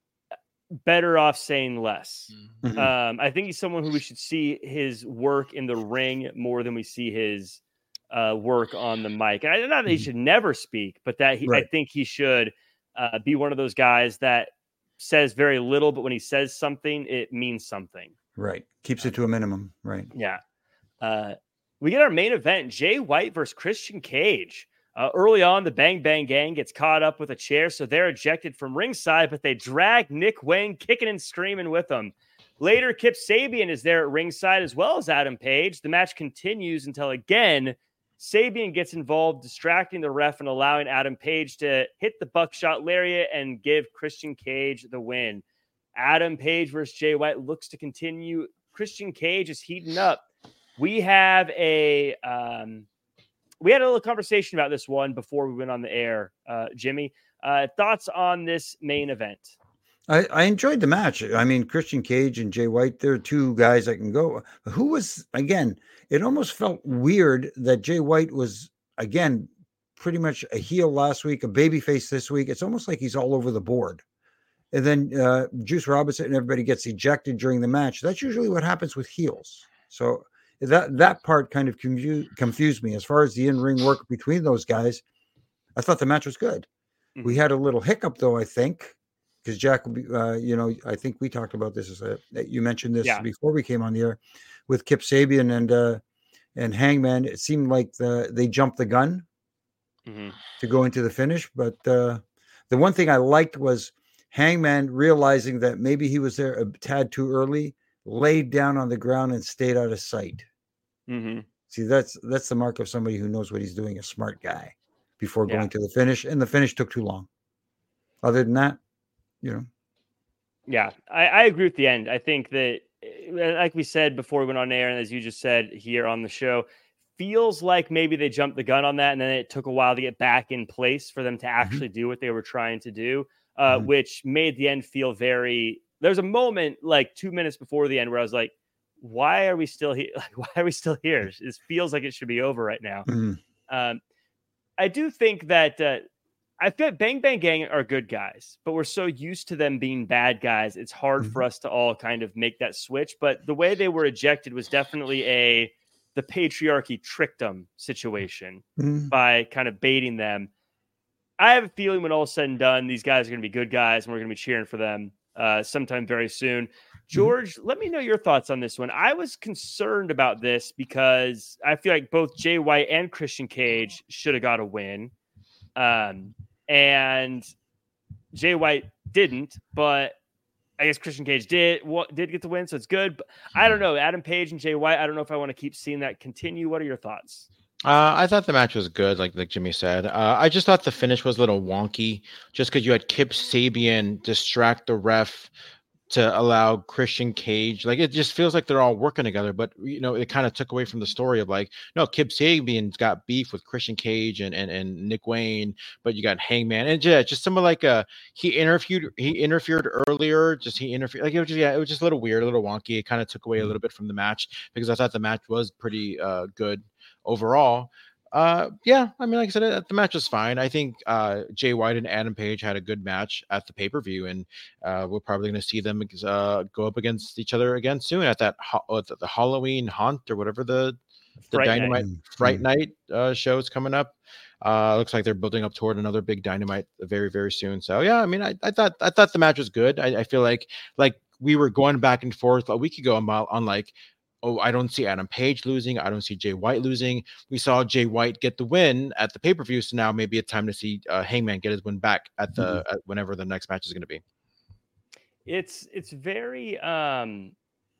better off saying less. Mm-hmm. Um, I think he's someone who we should see his work in the ring more than we see his uh, work on the mic. And I not that he should never speak, but that he, right. I think he should uh, be one of those guys that says very little, but when he says something, it means something. Right. Keeps it to a minimum. Right. Yeah. Uh, we get our main event, Jay White versus Christian Cage. Uh, early on, the Bang Bang Gang gets caught up with a chair, so they're ejected from ringside, but they drag Nick Wayne kicking and screaming with them. Later, Kip Sabian is there at ringside as well as Adam Page. The match continues until, again, Sabian gets involved, distracting the ref and allowing Adam Page to hit the buckshot lariat and give Christian Cage the win. Adam Page versus Jay White looks to continue. Christian Cage is heating up. We have a um, we had a little conversation about this one before we went on the air. Uh, Jimmy, uh, thoughts on this main event? I, I enjoyed the match. I mean, Christian Cage and Jay White, they're two guys that can go. Who was, again, it almost felt weird that Jay White was, again, pretty much a heel last week, a babyface this week. It's almost like he's all over the board. And then uh, Juice Robinson and everybody gets ejected during the match. That's usually what happens with heels. So that that part kind of confused, confused me. As far as the in-ring work between those guys, I thought the match was good. Mm-hmm. We had a little hiccup, though, I think, because Jack, uh, you know, I think we talked about this. As a, you mentioned this yeah. before we came on the air with Kip Sabian and uh, and Hangman. It seemed like the, they jumped the gun mm-hmm. to go into the finish. But uh, the one thing I liked was Hangman realizing that maybe he was there a tad too early, laid down on the ground and stayed out of sight. Mm-hmm. See, that's that's the mark of somebody who knows what he's doing, a smart guy, before going yeah. to the finish. And the finish took too long. Other than that, you know. Yeah, I, I agree with the end. I think that, like we said before we went on air, and as you just said here on the show, feels like maybe they jumped the gun on that, and then it took a while to get back in place for them to actually mm-hmm. do what they were trying to do, uh, mm-hmm. which made the end feel very... There's a moment like two minutes before the end where I was like, why are we still here? Like, why are we still here? It feels like it should be over right now. Mm-hmm. Um, I do think that uh, I feel like Bang Bang Gang are good guys, but we're so used to them being bad guys. It's hard mm-hmm. for us to all kind of make that switch. But the way they were ejected was definitely a the patriarchy tricked them situation mm-hmm. by kind of baiting them. I have a feeling when all is said and done, these guys are going to be good guys, and we're going to be cheering for them uh, sometime very soon. George, mm-hmm. let me know your thoughts on this one. I was concerned about this because I feel like both Jay White and Christian Cage should have got a win. Um, and Jay White didn't, but I guess Christian Cage did what did get the win, so it's good. But I don't know. Adam Page and Jay White, I don't know if I want to keep seeing that continue. What are your thoughts? Uh, I thought the match was good, like like Jimmy said. Uh, I just thought the finish was a little wonky, just because you had Kip Sabian distract the ref to allow Christian Cage. Like, it just feels like they're all working together, but you know, it kind of took away from the story of like, no, Kip Sabian's got beef with Christian Cage and and, and Nick Wayne, but you got Hangman, and yeah, just some of like uh he interfered he interfered earlier, just he interfered like it was just yeah, it was just a little weird, a little wonky. It kind of took away a little bit from the match because I thought the match was pretty uh good overall. Uh, yeah, I mean, like I said, the match was fine. I think uh, Jay White and Adam Page had a good match at the pay-per-view, and uh, we're probably going to see them uh, go up against each other again soon at that ho- the Halloween Haunt or whatever the the Fright Dynamite Night. Fright Night uh, show is coming up. Uh, looks like they're building up toward another big Dynamite very very soon. So yeah, I mean, I, I thought I thought the match was good. I, I feel like like we were going back and forth a week ago on, on like. Oh, I don't see Adam Page losing. I don't see Jay White losing. We saw Jay White get the win at the pay-per-view, so now maybe it's time to see uh, Hangman get his win back at the mm-hmm. at whenever the next match is going to be. It's it's very um,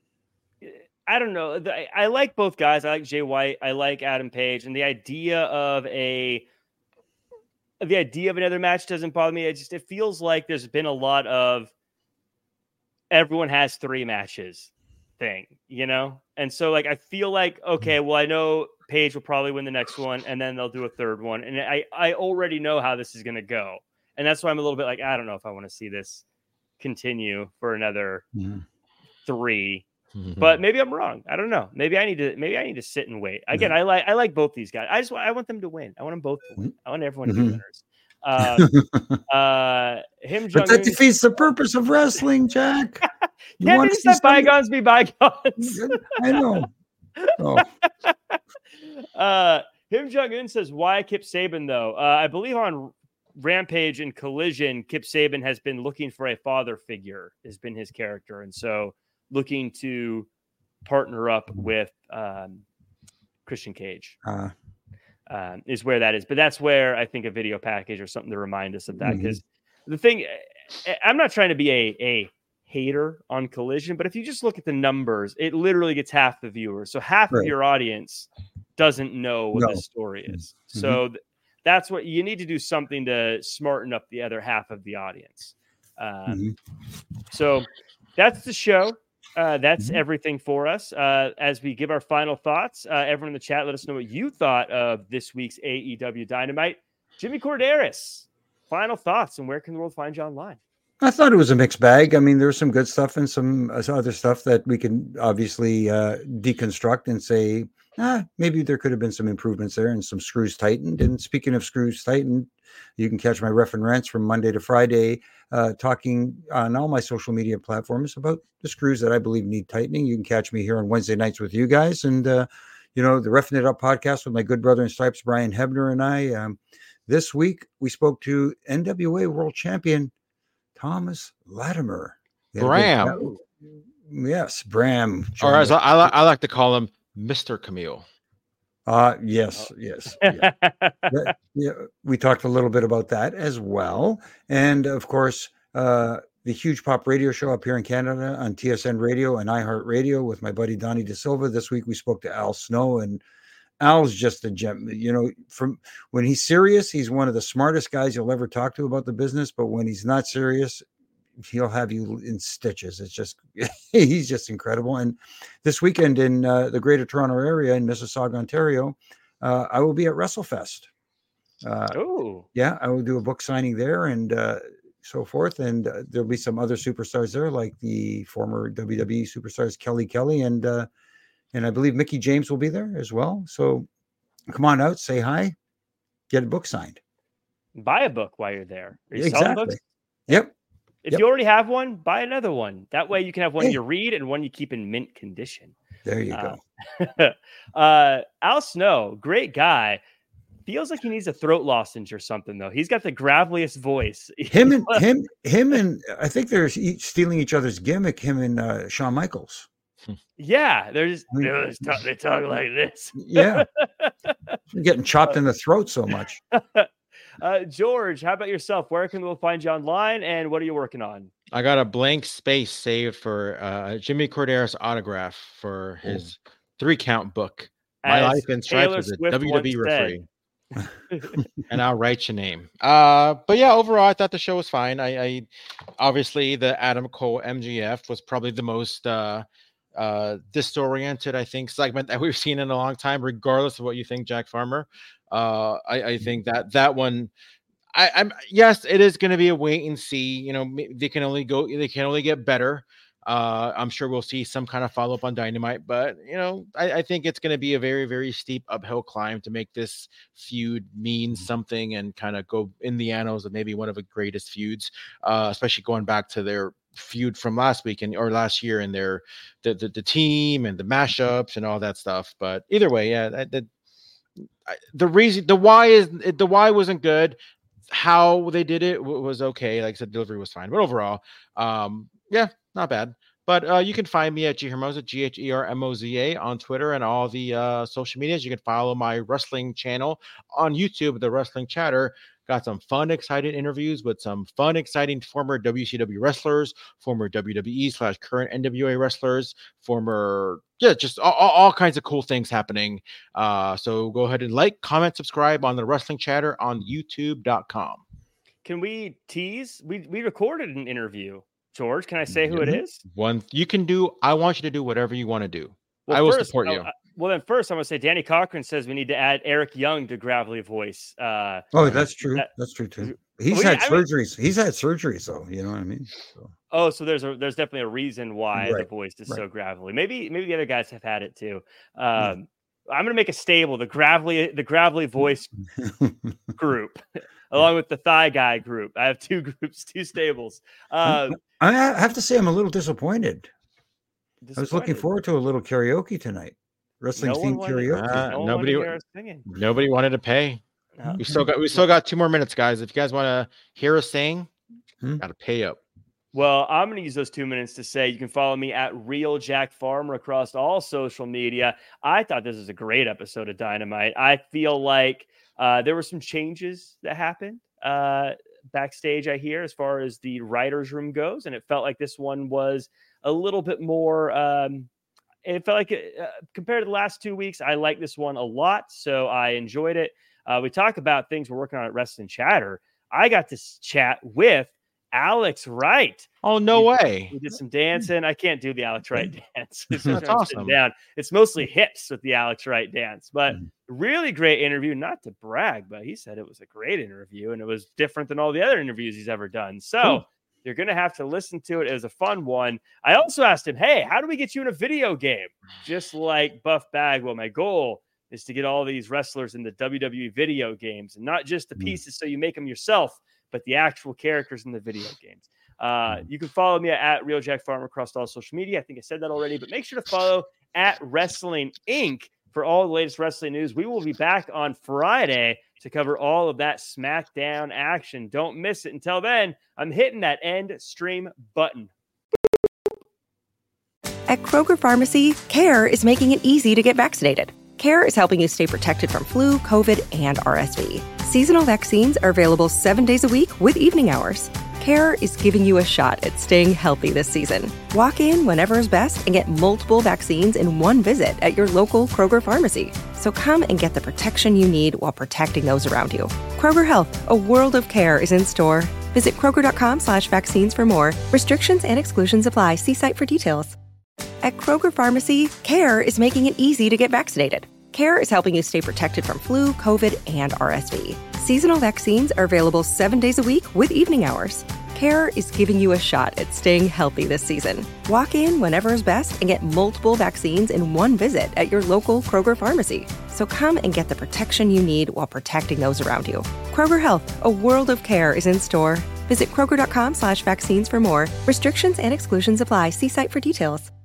I don't know. I, I like both guys. I like Jay White. I like Adam Page, and the idea of a the idea of another match doesn't bother me. It just it feels like there's been a lot of everyone has three matches thing, you know? And so like I feel like, okay, well, I know Page will probably win the next one, and then they'll do a third one. And I, I already know how this is gonna go. And that's why I'm a little bit like, I don't know if I want to see this continue for another mm-hmm. three. Mm-hmm. But maybe I'm wrong. I don't know. Maybe I need to maybe I need to sit and wait. Again, mm-hmm. I like I like both these guys. I just want I want them to win. I want them both to win. I want everyone mm-hmm. to be winners. Um, uh, him, but that defeats the purpose of wrestling, Jack. You Can't want to let bygones be bygones. I know. Oh. Uh, Him Jong-un says, why Kip Sabian, though? Uh, I believe on Rampage and Collision, Kip Sabian has been looking for a father figure, has been his character. And so looking to partner up with um, Christian Cage. Uh. Um, is where that is. But that's where I think a video package or something to remind us of that. Because mm-hmm. the thing, I'm not trying to be a, a hater on Collision, but if you just look at the numbers, it literally gets half the viewers. So half right. of your audience doesn't know what no. the story is. Mm-hmm. So th- that's what you need to do, something to smarten up the other half of the audience. Um, mm-hmm. So that's the show. Uh, that's mm-hmm. everything for us. Uh, as we give our final thoughts, uh, everyone in the chat, let us know what you thought of this week's A E W Dynamite. Jimmy Corderas, final thoughts, and where can the world find you online? I thought it was a mixed bag. I mean, there was some good stuff and some other stuff that we can obviously uh, deconstruct and say, ah, maybe there could have been some improvements there and some screws tightened. And speaking of screws tightened, you can catch my ref and rants from Monday to Friday, uh, talking on all my social media platforms about the screws that I believe need tightening. You can catch me here on Wednesday nights with you guys. And, uh, you know, the Reffing It Up podcast with my good brother in stripes, Brian Hebner, and I. Um, this week, we spoke to N W A World Champion Thomas Latimer. Bram. Yes, Bram. Or as I, I, I like to call him, Mister Camille. Uh, yes, yes. Yeah. But, yeah, we talked a little bit about that as well. And of course, uh, the Huge Pop Radio Show up here in Canada on T S N Radio and iHeartRadio with my buddy Donnie De Silva. This week we spoke to Al Snow, and Al's just a gem. You know, from when he's serious, he's one of the smartest guys you'll ever talk to about the business. But when he's not serious, he'll have you in stitches. It's just, he's just incredible. And this weekend in uh, the Greater Toronto Area in Mississauga, Ontario, uh, I will be at WrestleFest. Uh, oh, yeah, I will do a book signing there and uh, so forth. And uh, there'll be some other superstars there, like the former W W E superstars Kelly Kelly and uh, and I believe Mickey James will be there as well. So come on out, say hi, get a book signed. buy a book while you're there. Are you exactly. selling books? Yep. If yep. you already have one, buy another one. That way you can have one hey. you read and one you keep in mint condition. There you uh, go. uh, Al Snow, great guy. Feels like he needs a throat lozenge or something, though. He's got the graveliest voice. Him and him, him and I think they're each stealing each other's gimmick. Him and uh, Shawn Michaels. Yeah, they're just, they're just talk, they talk like this. Yeah, you're getting chopped in the throat so much. uh, George, how about yourself? Where can we find you online, and what are you working on? I got a blank space saved for uh, Jimmy Corderas autograph for his oh. three count book. My As Life in Stripes as a Swift W W E referee. Said. And I'll write your name. Uh, but yeah, overall, I thought the show was fine. I, I obviously the Adam Cole M G F was probably the most uh, uh, disoriented, I think, segment that we've seen in a long time, regardless of what you think, Jack Farmer. Uh, I, I think that that one, I, I'm yes, it is going to be a wait and see. You know, they can only go, they can only get better. Uh, I'm sure we'll see some kind of follow up on Dynamite, but you know, I, I think it's going to be a very, very steep uphill climb to make this feud mean something and kind of go in the annals of maybe one of the greatest feuds, uh, especially going back to their feud from last week and or last year and their the, the the team and the mashups and all that stuff. But either way, yeah, the the reason the why is the why wasn't good. How they did it was okay. Like I said, delivery was fine, but overall, um, yeah. Not bad, but uh, you can find me at G Hermoza, G H E R M O Z A on Twitter and all the uh, social medias. You can follow my wrestling channel on YouTube, The Wrestling Chatter. Got some fun, exciting interviews with some fun, exciting former W C W wrestlers, former W W E slash current N W A wrestlers, former, yeah, just all, all kinds of cool things happening. Uh, so go ahead and like, comment, subscribe on The Wrestling Chatter on YouTube dot com. Can we tease? We we recorded an interview. George, can I say who it is? One, you can do. I want you to do whatever you want to do. Well, I will first, support you. Uh, well, then first, I'm going to say Danny Cochran says we need to add Eric Young to Gravelly Voice. Uh, oh, that's true. That, that's true too. He's well, had I surgeries. Mean, He's had surgeries, though. You know what I mean? So. Oh, so there's a there's definitely a reason why right. the voice is right. so gravelly. Maybe maybe the other guys have had it too. Um, yeah. I'm going to make a stable, the Gravelly the Gravelly Voice group. Along with the Thigh Guy group. I have two groups, two stables. Uh, I have to say I'm a little disappointed. disappointed. I was looking forward to a little karaoke tonight. Wrestling no themed karaoke. Uh, no nobody, nobody wanted to pay. No. We still got we still got two more minutes, guys. If you guys want to hear us sing, hmm? got to pay up. Well, I'm going to use those two minutes to say you can follow me at Real Jack Farmer across all social media. I thought this was a great episode of Dynamite. I feel like Uh, there were some changes that happened uh, backstage, I hear, as far as the writer's room goes. And it felt like this one was a little bit more, um, it felt like it, uh, compared to the last two weeks, I like this one a lot. So I enjoyed it. Uh, we talk about things we're working on at Wrestling Chatter. I got to chat with Alex Wright. Oh, no we, way. We did some dancing. I can't do the Alex Wright dance. It's That's awesome. Down. It's mostly hips with the Alex Wright dance, but really great interview. Not to brag, but he said it was a great interview and it was different than all the other interviews he's ever done. So cool. You're going to have to listen to it. It was a fun one. I also asked him, hey, how do we get you in a video game? Just like Buff Bagwell, my goal is to get all these wrestlers in the W W E video games and not just the pieces so you make them yourself, but the actual characters in the video games. Uh, you can follow me at Real Jack Farmer across all social media. I think I said that already, but make sure to follow at Wrestling Incorporated for all the latest wrestling news. We will be back on Friday to cover all of that SmackDown action. Don't miss it. Until then, I'm hitting that end stream button. At Kroger Pharmacy, CARE is making it easy to get vaccinated. CARE is helping you stay protected from flu, COVID, and R S V. Seasonal vaccines are available seven days a week with evening hours. CARE is giving you a shot at staying healthy this season. Walk in whenever is best and get multiple vaccines in one visit at your local Kroger pharmacy. So come and get the protection you need while protecting those around you. Kroger Health, a world of care is in store. Visit Kroger.com slash vaccines for more. Restrictions and exclusions apply. See site for details. At Kroger Pharmacy, CARE is making it easy to get vaccinated. CARE is helping you stay protected from flu, COVID, and R S V. Seasonal vaccines are available seven days a week with evening hours. Care is giving you a shot at staying healthy this season. Walk in whenever is best and get multiple vaccines in one visit at your local Kroger pharmacy. So come and get the protection you need while protecting those around you. Kroger Health, a world of care is in store. Visit Kroger.com slash vaccines for more. Restrictions and exclusions apply. See site for details.